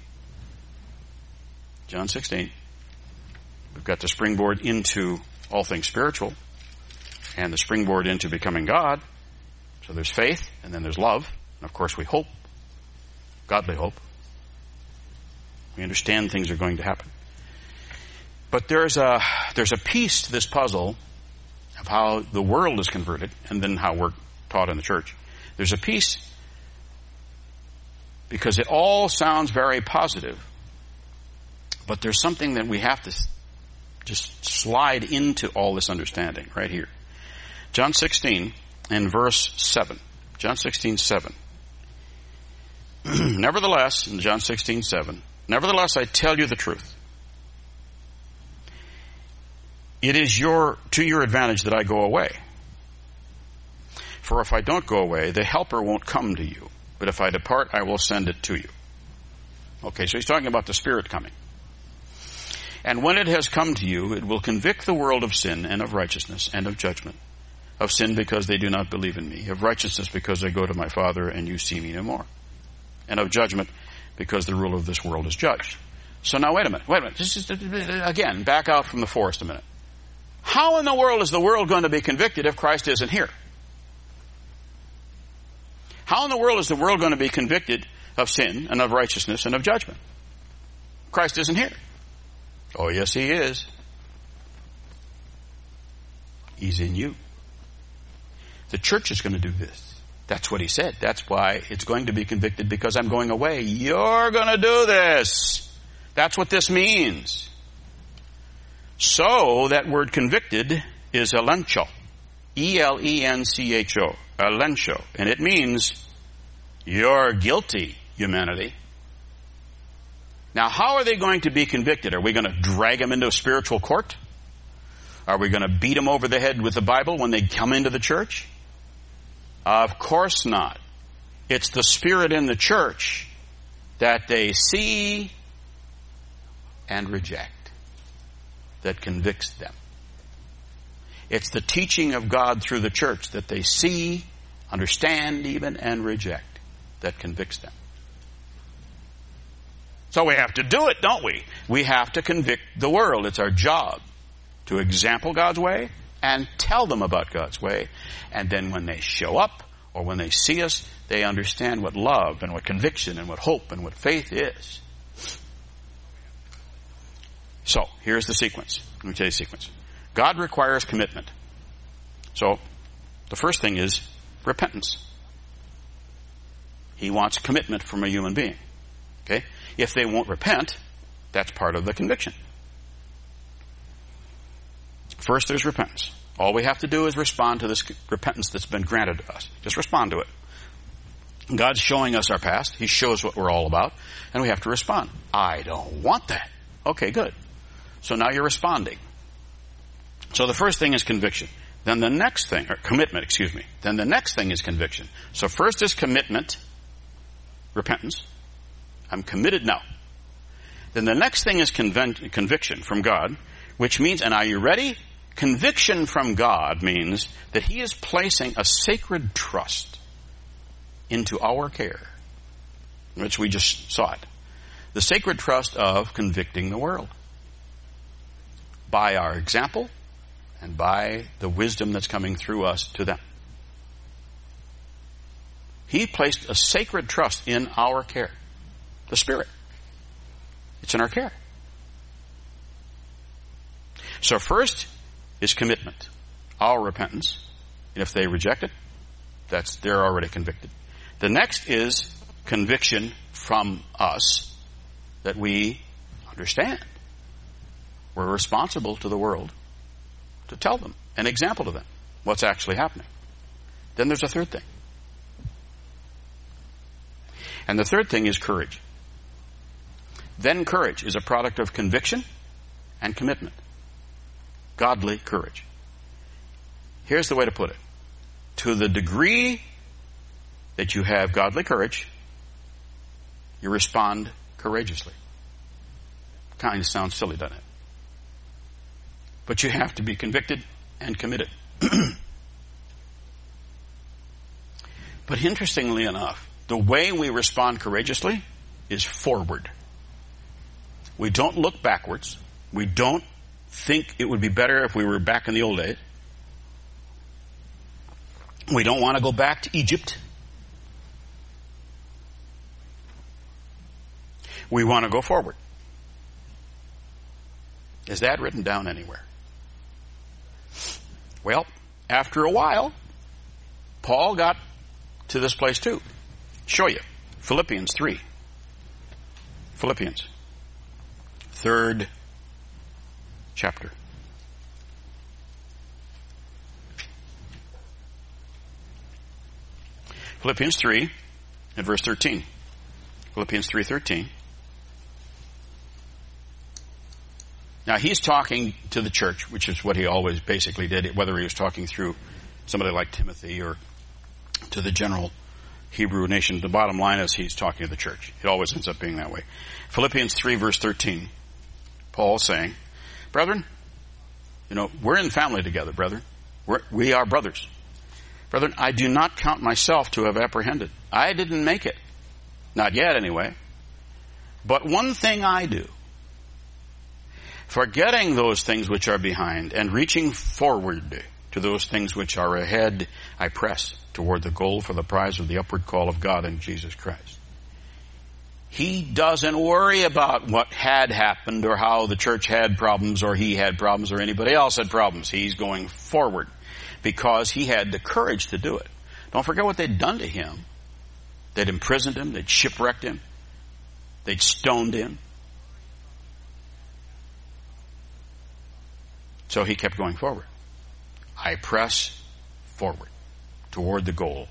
John sixteen. We've got the springboard into all things spiritual and the springboard into becoming God. So there's faith and then there's love. And of course we hope. Godly hope. We understand things are going to happen. But there's a, there's a piece to this puzzle of how the world is converted and then how we're taught in the church. There's a piece because it all sounds very positive, but there's something that we have to just slide into all this understanding right here. John sixteen and verse seven. John sixteen, seven. Nevertheless, in John sixteen, seven, nevertheless I tell you the truth. It is your, to your advantage that I go away. For if I don't go away, the helper won't come to you. But if I depart, I will send it to you. Okay, so he's talking about the Spirit coming. And when it has come to you, it will convict the world of sin and of righteousness and of judgment. Of sin because they do not believe in me. Of righteousness because I go to my Father and you see me no more. And of judgment because the ruler of this world is judged. So now wait a minute, wait a minute. This is, again, back out from the forest a minute. How in the world is the world going to be convicted if Christ isn't here? How in the world is the world going to be convicted of sin and of righteousness and of judgment? Christ isn't here. Oh, yes, he is. He's in you. The church is going to do this. That's what he said. That's why it's going to be convicted because I'm going away. You're going to do this. That's what this means. So that word convicted is elencho. E L E N C H O. Elencho. And it means you're guilty, humanity. Now, how are they going to be convicted? Are we going to drag them into a spiritual court? Are we going to beat them over the head with the Bible when they come into the church? Of course not. It's the Spirit in the church that they see and reject that convicts them. It's the teaching of God through the church that they see, understand even, and reject that convicts them. So we have to do it, don't we? We have to convict the world. It's our job to example God's way and tell them about God's way. And then when they show up or when they see us, they understand what love and what conviction and what hope and what faith is. So, here's the sequence. Let me tell you the sequence. God requires commitment. So, the first thing is repentance. He wants commitment from a human being. Okay? If they won't repent, that's part of the conviction. First, there's repentance. All we have to do is respond to this repentance that's been granted to us. Just respond to it. God's showing us our past. He shows what we're all about. And we have to respond. I don't want that. Okay, good. So now you're responding. So the first thing is conviction. Then the next thing, or commitment, excuse me. Then the next thing is conviction. So first is commitment, repentance. I'm committed now. Then the next thing is conven- conviction from God, which means, and are you ready? Conviction from God means that He is placing a sacred trust into our care, which we just saw it. The sacred trust of convicting the world by our example and by the wisdom that's coming through us to them. He placed a sacred trust in our care. The Spirit. It's in our care. So first is commitment. Our repentance. And if they reject it, that's, they're already convicted. The next is conviction from us that we understand. We're responsible to the world to tell them, an example to them, what's actually happening. Then there's a third thing. And the third thing is courage. Then courage is a product of conviction and commitment. Godly courage. Here's the way to put it. To the degree that you have godly courage, you respond courageously. Kind of sounds silly, doesn't it? But you have to be convicted and committed. But interestingly enough, the way we respond courageously is forward. We don't look backwards. We don't think it would be better if we were back in the old days. We don't want to go back to Egypt. We want to go forward. Is that written down anywhere? Well, after a while, Paul got to this place too. Show you. Philippians three. Philippians. Third chapter. Philippians three and verse thirteen. Philippians three thirteen. Now he's talking to the church, which is what he always basically did, whether he was talking through somebody like Timothy or to the general Hebrew nation. The bottom line is he's talking to the church. It always ends up being that way. Philippians three verse thirteen. Paul saying, brethren, you know, we're in family together, brethren. We're, we are brothers. Brethren, I do not count myself to have apprehended. I didn't make it. Not yet, anyway. But one thing I do, forgetting those things which are behind and reaching forward to those things which are ahead, I press toward the goal for the prize of the upward call of God in Jesus Christ. He doesn't worry about what had happened or how the church had problems or he had problems or anybody else had problems. He's going forward because he had the courage to do it. Don't forget what they'd done to him. They'd imprisoned him. They'd shipwrecked him. They'd stoned him. So he kept going forward. I press forward toward the goal.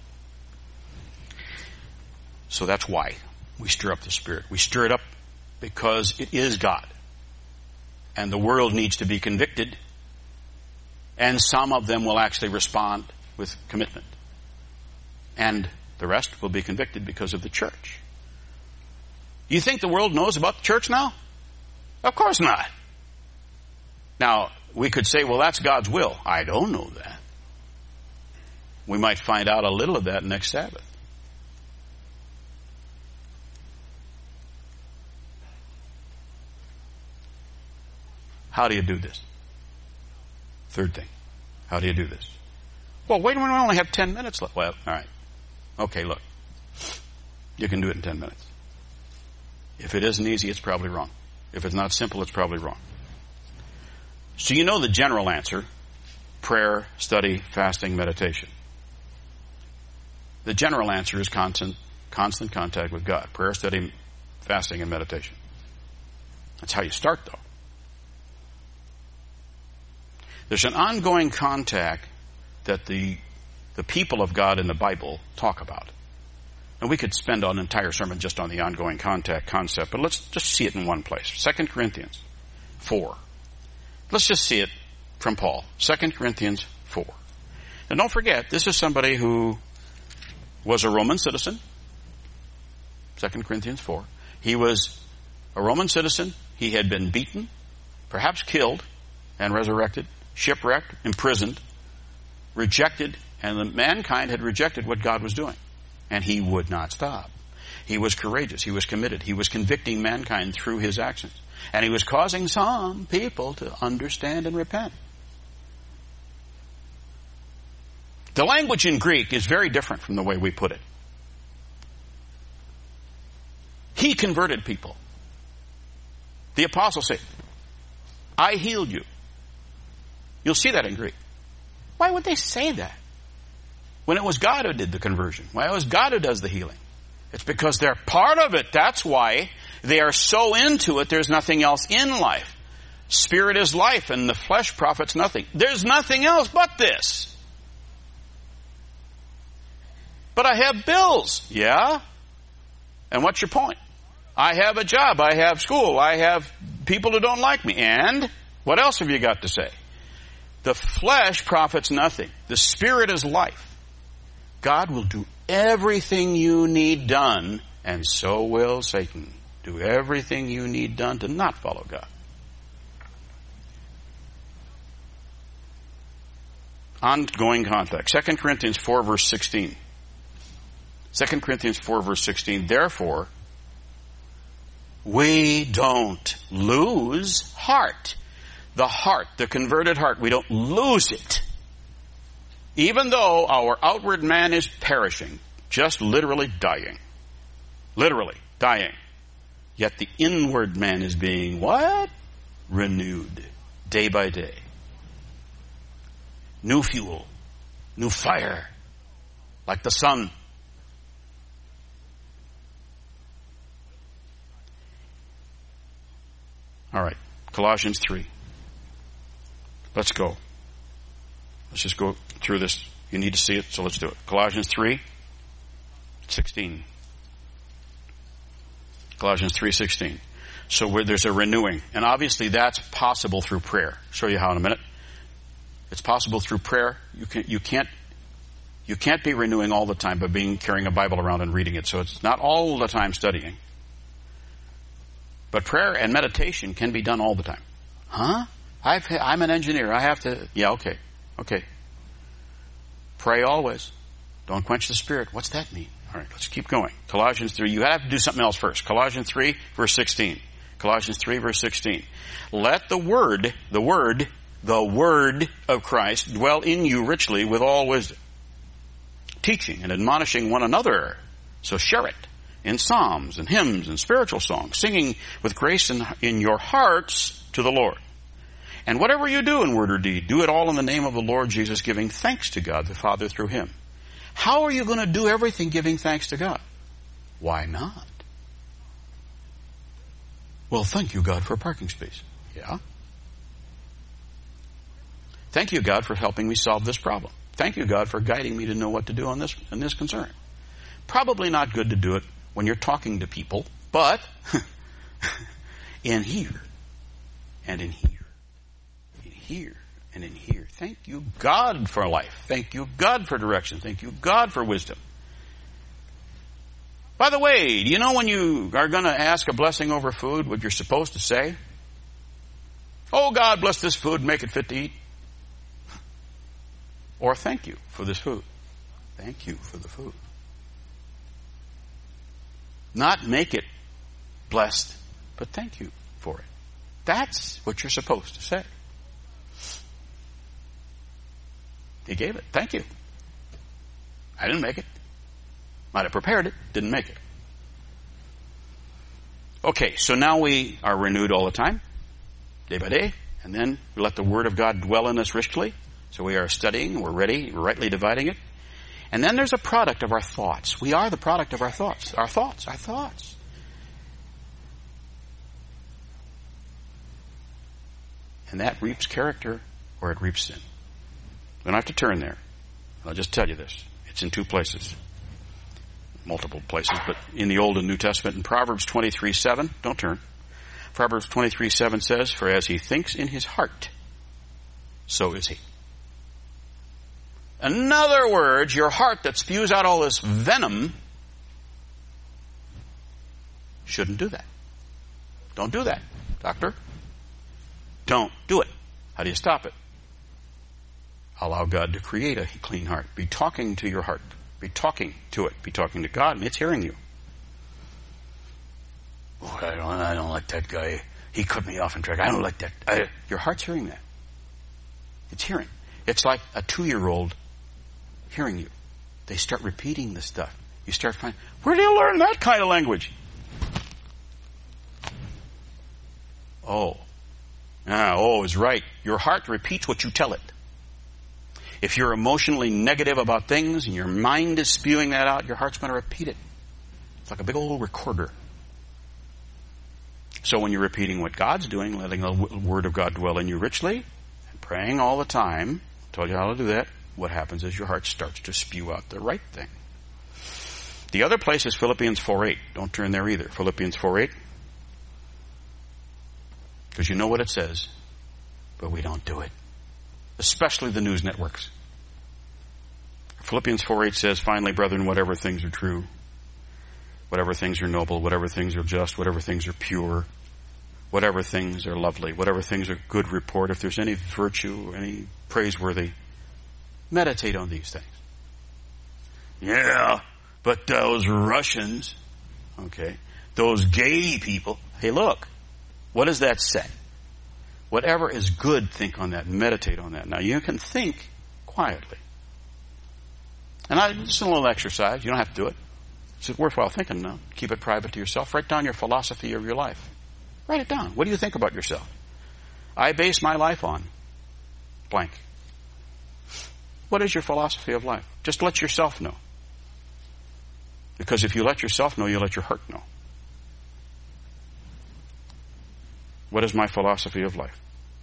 So that's why we stir up the Spirit. We stir it up because it is God. And the world needs to be convicted. And some of them will actually respond with commitment. And the rest will be convicted because of the church. You think the world knows about the church now? Of course not. Now, we could say, well, that's God's will. I don't know that. We might find out a little of that next Sabbath. How do you do this? Third thing. How do you do this? Well, wait a minute, we only have ten minutes left. Well, all right. Okay, look. You can do it in ten minutes. If it isn't easy, it's probably wrong. If it's not simple, it's probably wrong. So you know the general answer. Prayer, study, fasting, meditation. The general answer is constant, constant contact with God. Prayer, study, fasting, and meditation. That's how you start, though. There's an ongoing contact that the the people of God in the Bible talk about. And we could spend an entire sermon just on the ongoing contact concept, but let's just see it in one place. Second Corinthians four. Let's just see it from Paul. Second Corinthians four. And don't forget, this is somebody who was a Roman citizen. Second Corinthians four. He was a Roman citizen. He had been beaten, perhaps killed, and resurrected, shipwrecked, imprisoned, rejected, and the mankind had rejected what God was doing. And he would not stop. He was courageous. He was committed. He was convicting mankind through his actions. And he was causing some people to understand and repent. The language in Greek is very different from the way we put it. He converted people. The apostles say, I healed you. You'll see that in Greek. Why would they say that? When it was God who did the conversion. Why it was God who does the healing. It's because they're part of it. That's why They are so into it, there's nothing else in life. Spirit is life, and the flesh profits nothing. There's nothing else but this. But I have bills. Yeah? And what's your point? I have a job. I have school. I have people who don't like me. And what else have you got to say? The flesh profits nothing. The Spirit is life. God will do everything you need done, and so will Satan do everything you need done to not follow God. Ongoing context. Second Corinthians four, verse sixteen. Second Corinthians four, verse sixteen. Therefore, we don't lose heart. The heart, the converted heart, we don't lose it. Even though our outward man is perishing, just literally dying. Literally dying. Yet the inward man is being what? Renewed day by day. New fuel, new fire, like the sun. All right, Colossians three. Let's go. Let's just go through this. You need to see it, so let's do it. Colossians three, sixteen. Colossians three, sixteen. So where there's a renewing. And obviously that's possible through prayer. I'll show you how in a minute. It's possible through prayer. You can, you can't, you can't be renewing all the time by being, carrying a Bible around and reading it. So it's not all the time studying. But prayer and meditation can be done all the time. Huh? I've, I'm an engineer. I have to, yeah, okay. Okay. Pray always. Don't quench the Spirit. What's that mean? All right, let's keep going. Colossians three. You have to do something else first. Colossians three, verse sixteen. Colossians three, verse sixteen. Let the word, the word, the word of Christ dwell in you richly with all wisdom, teaching and admonishing one another. So share it in psalms and hymns and spiritual songs, singing with grace in, in your hearts to the Lord. And whatever you do in word or deed, do it all in the name of the Lord Jesus, giving thanks to God the Father through Him. How are you going to do everything giving thanks to God? Why not? Well, thank you, God, for a parking space. Yeah. Thank you, God, for helping me solve this problem. Thank you, God, for guiding me to know what to do on this, on this concern. Probably not good to do it when you're talking to people, but in here and in here, in here and in here. Thank you, God, for life. Thank you, God, for direction. Thank you, God, for wisdom. By the way, do you know when you are going to ask a blessing over food, what you're supposed to say? Oh, God, bless this food, make it fit to eat. Or thank you for this food. Thank you for the food. Not make it blessed, but thank you for it. That's what you're supposed to say. He gave it. Thank you. I didn't make it. Might have prepared it. Didn't make it. Okay, so now we are renewed all the time, day by day, and then we let the Word of God dwell in us richly. So we are studying, we're ready, we're rightly dividing it. And then there's a product of our thoughts. We are the product of our thoughts. Our thoughts, our thoughts. And that reaps character or it reaps sin. We don't have to turn there. I'll just tell you this. It's in two places. Multiple places, but in the Old and New Testament. In Proverbs twenty-three seven, don't turn. Proverbs twenty-three seven says, for as he thinks in his heart, so is he. In other words, your heart that spews out all this venom shouldn't do that. Don't do that, doctor. Don't do it. How do you stop it? Allow God to create a clean heart. Be talking to your heart. Be talking to it. Be talking to God, and it's hearing you. Oh, I don't, I don't like that guy. He cut me off in track. I don't like that. I, your heart's hearing that. It's hearing. It's like a two-year-old hearing you. They start repeating the stuff. You start finding, where do you learn that kind of language? Oh. Ah, oh, is right. Your heart repeats what you tell it. If you're emotionally negative about things and your mind is spewing that out, your heart's going to repeat it. It's like a big old recorder. So when you're repeating what God's doing, letting the Word of God dwell in you richly, and praying all the time, told you how to do that, what happens is your heart starts to spew out the right thing. The other place is Philippians four eight. Don't turn there either. Philippians four eight. Because you know what it says, but we don't do it. Especially the news networks. Philippians four eight says, finally, brethren, whatever things are true, whatever things are noble, whatever things are just, whatever things are pure, whatever things are lovely, whatever things are good report, if there's any virtue, any praiseworthy, meditate on these things. Yeah, but those Russians, okay, those gay people, hey look, what does that say? Whatever is good, think on that, meditate on that. Now you can think quietly. And I, just a little exercise, you don't have to do it. It's worthwhile thinking now. Keep it private to yourself. Write down your philosophy of your life. Write it down. What do you think about yourself? I base my life on blank. What is your philosophy of life? Just let yourself know. Because if you let yourself know, you let your heart know. What is my philosophy of life?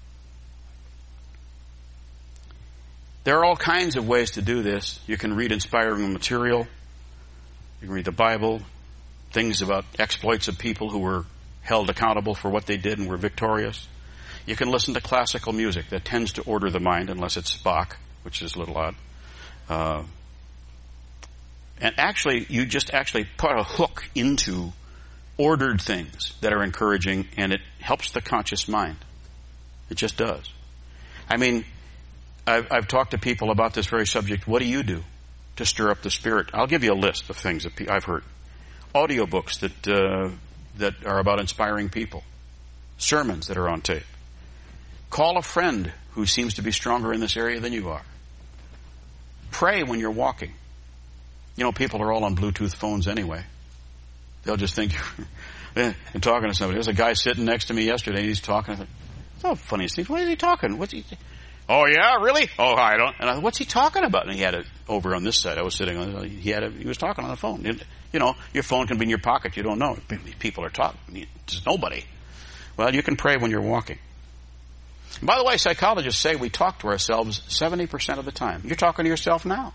There are all kinds of ways to do this. You can read inspiring material. You can read the Bible, things about exploits of people who were held accountable for what they did and were victorious. You can listen to classical music that tends to order the mind, unless it's Bach, which is a little odd. Uh, and actually, you just actually put a hook into ordered things that are encouraging, and it helps the conscious mind. It just does. I mean, I've, I've talked to people about this very subject. What do you do to stir up the spirit? I'll give you a list of things that I've heard. Audiobooks that uh, that are about inspiring people. Sermons that are on tape. Call a friend who seems to be stronger in this area than you are. Pray when you're walking. You know, people are all on Bluetooth phones anyway. They'll just think you're talking to somebody. There's a guy sitting next to me yesterday, and he's talking. I thought, it's all funny. What is he talking? What's he? Oh yeah, really? Oh, I don't. And I thought, what's he talking about? And he had it over on this side. I was sitting on. He had. A, he was talking on the phone. You know, your phone can be in your pocket. You don't know. People are talking. There's nobody. Well, you can pray when you're walking. And by the way, psychologists say we talk to ourselves seventy percent of the time. You're talking to yourself now.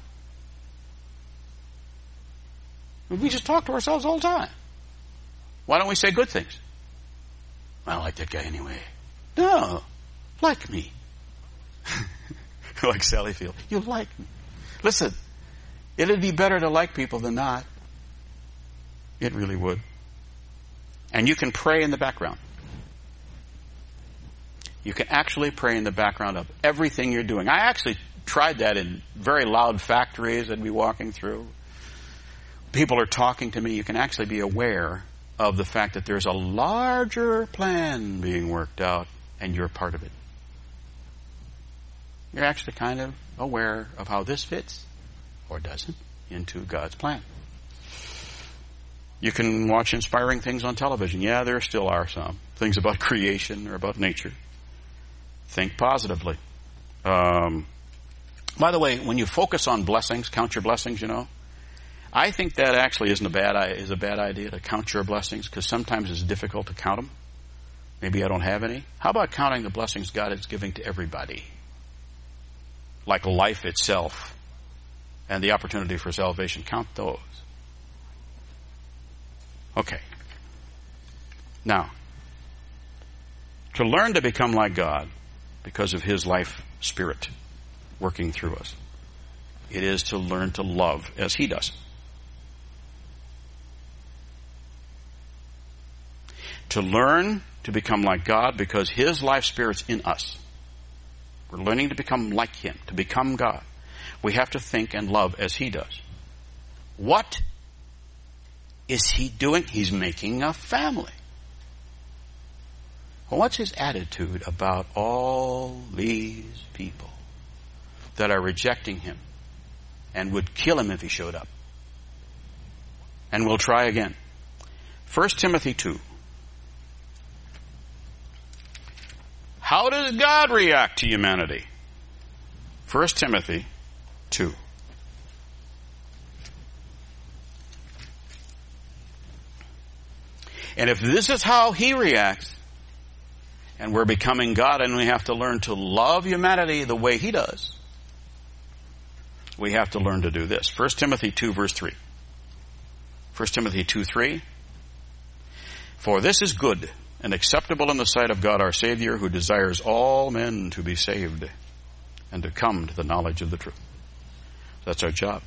We just talk to ourselves all the time. Why don't we say good things? I don't like that guy anyway. No, like me. Like Sally Field. You like me. Listen, it'd be better to like people than not. It really would. And you can pray in the background. You can actually pray in the background of everything you're doing. I actually tried that in very loud factories I'd be walking through. People are talking to me. You can actually be aware of the fact that there's a larger plan being worked out, and you're a part of it. You're actually kind of aware of how this fits, or doesn't, into God's plan. You can watch inspiring things on television. Yeah, there still are some. Things about creation or about nature. Think positively. Um, by the way, when you focus on blessings, count your blessings, you know, I think that actually isn't a bad is a bad idea to count your blessings, because sometimes it's difficult to count them. Maybe I don't have any. How about counting the blessings God is giving to everybody? Like life itself and the opportunity for salvation. Count those. Okay. Now, to learn to become like God because of His life spirit working through us, it is to learn to love as He does. To learn to become like God because His life spirit's in us. We're learning to become like Him, to become God. We have to think and love as He does. What is He doing? He's making a family. Well, what's His attitude about all these people that are rejecting Him and would kill Him if He showed up? And we'll try again. First Timothy two. How does God react to humanity? First Timothy two. And if this is how he reacts, and we're becoming God and we have to learn to love humanity the way he does, we have to learn to do this. First Timothy two verse three. First Timothy two three. For this is good and acceptable in the sight of God our Savior, who desires all men to be saved and to come to the knowledge of the truth. That's our job.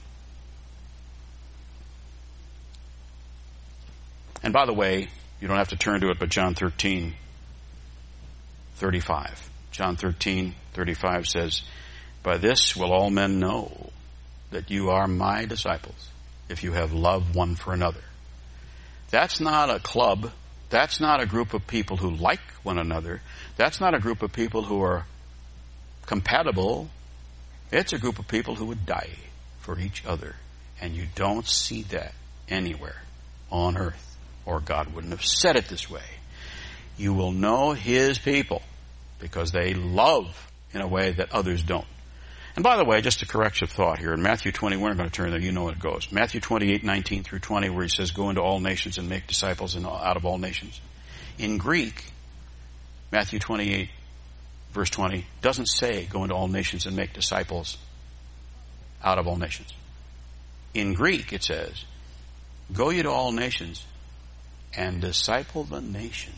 And by the way, you don't have to turn to it, but John thirteen thirty-five. John thirteen thirty-five says, by this will all men know that you are my disciples, if you have love one for another. That's not a club. That's not a group of people who like one another. That's not a group of people who are compatible. It's a group of people who would die for each other. And you don't see that anywhere on earth, or God wouldn't have said it this way. You will know his people because they love in a way that others don't. And by the way, just a correction of thought here. In Matthew twenty, we're not going to turn there. You know how it goes. Matthew twenty-eight, nineteen through twenty, where he says, go into all nations and make disciples in, out of all nations. In Greek, Matthew twenty-eight, verse twenty, doesn't say go into all nations and make disciples out of all nations. In Greek, it says, go ye to all nations and disciple the nation.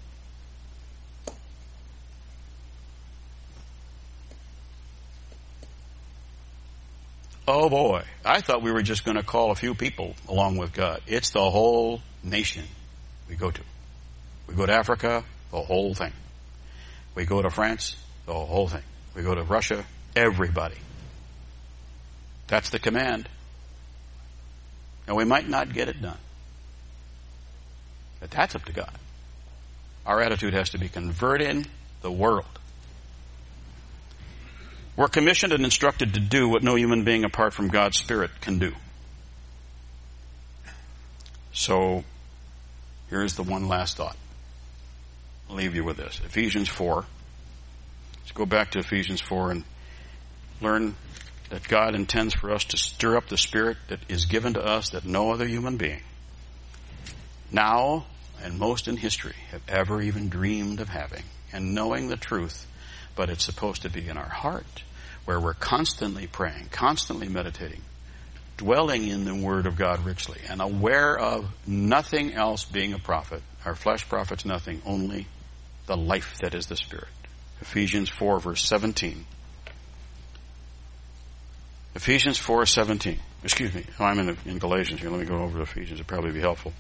Oh boy, I thought we were just going to call a few people along with God. It's the whole nation we go to. We go to Africa, the whole thing. We go to France, the whole thing. We go to Russia, everybody. That's the command. And we might not get it done. But that's up to God. Our attitude has to be converting the world. We're commissioned and instructed to do what no human being apart from God's Spirit can do. So, here's the one last thought. I'll leave you with this. Ephesians four. Let's go back to Ephesians four and learn that God intends for us to stir up the Spirit that is given to us that no other human being, now and most in history, have ever even dreamed of having. And knowing the truth, but it's supposed to be in our heart, where we're constantly praying, constantly meditating, dwelling in the Word of God richly, and aware of nothing else being a prophet. Our flesh profits nothing, only the life that is the Spirit. Ephesians four, verse seventeen. Ephesians four, seventeen. Excuse me, oh, I'm in, in Galatians here. Let me go over to Ephesians. It'd probably be helpful.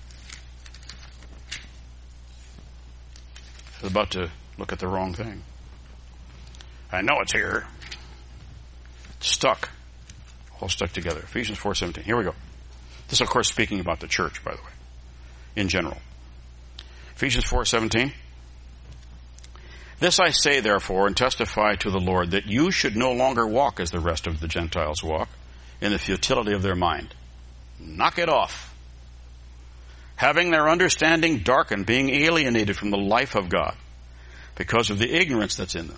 I was about to look at the wrong thing. I know it's here. It's stuck. All stuck together. Ephesians four seventeen. Here we go. This is, of course, speaking about the church, by the way, in general. Ephesians four seventeen. This I say, therefore, and testify to the Lord, that you should no longer walk as the rest of the Gentiles walk, in the futility of their mind. Knock it off. Having their understanding darkened, being alienated from the life of God, because of the ignorance that's in them.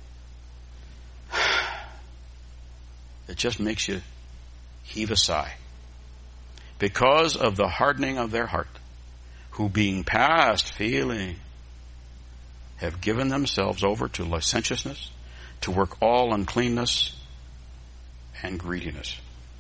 It just makes you heave a sigh. Because of the hardening of their heart, who being past feeling, have given themselves over to licentiousness, to work all uncleanness and greediness.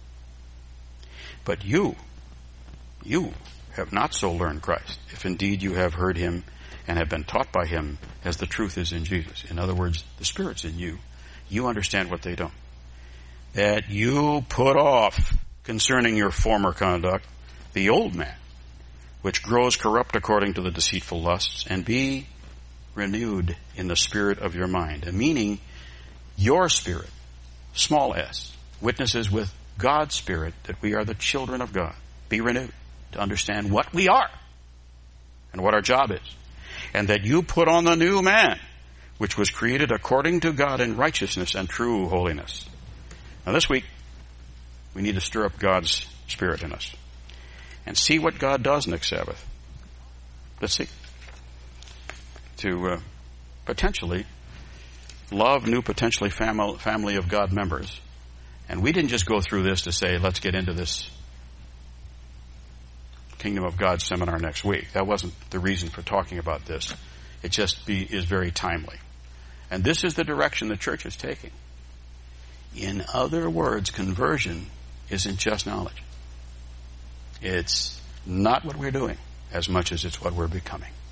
But you, you have not so learned Christ, if indeed you have heard him and have been taught by him as the truth is in Jesus. In other words, the Spirit's in you. You understand what they don't. That you put off concerning your former conduct the old man, which grows corrupt according to the deceitful lusts, and be renewed in the spirit of your mind. And meaning, your spirit, small s, witnesses with God's Spirit that we are the children of God. Be renewed to understand what we are and what our job is. And that you put on the new man, which was created according to God in righteousness and true holiness. Now this week, we need to stir up God's Spirit in us and see what God does next Sabbath. Let's see. To uh, potentially love new, potentially fam- family of God members. And we didn't just go through this to say, let's get into this Kingdom of God seminar next week. That wasn't the reason for talking about this. It just be, is very timely. And this is the direction the church is taking. In other words, conversion isn't just knowledge. It's not what we're doing as much as it's what we're becoming.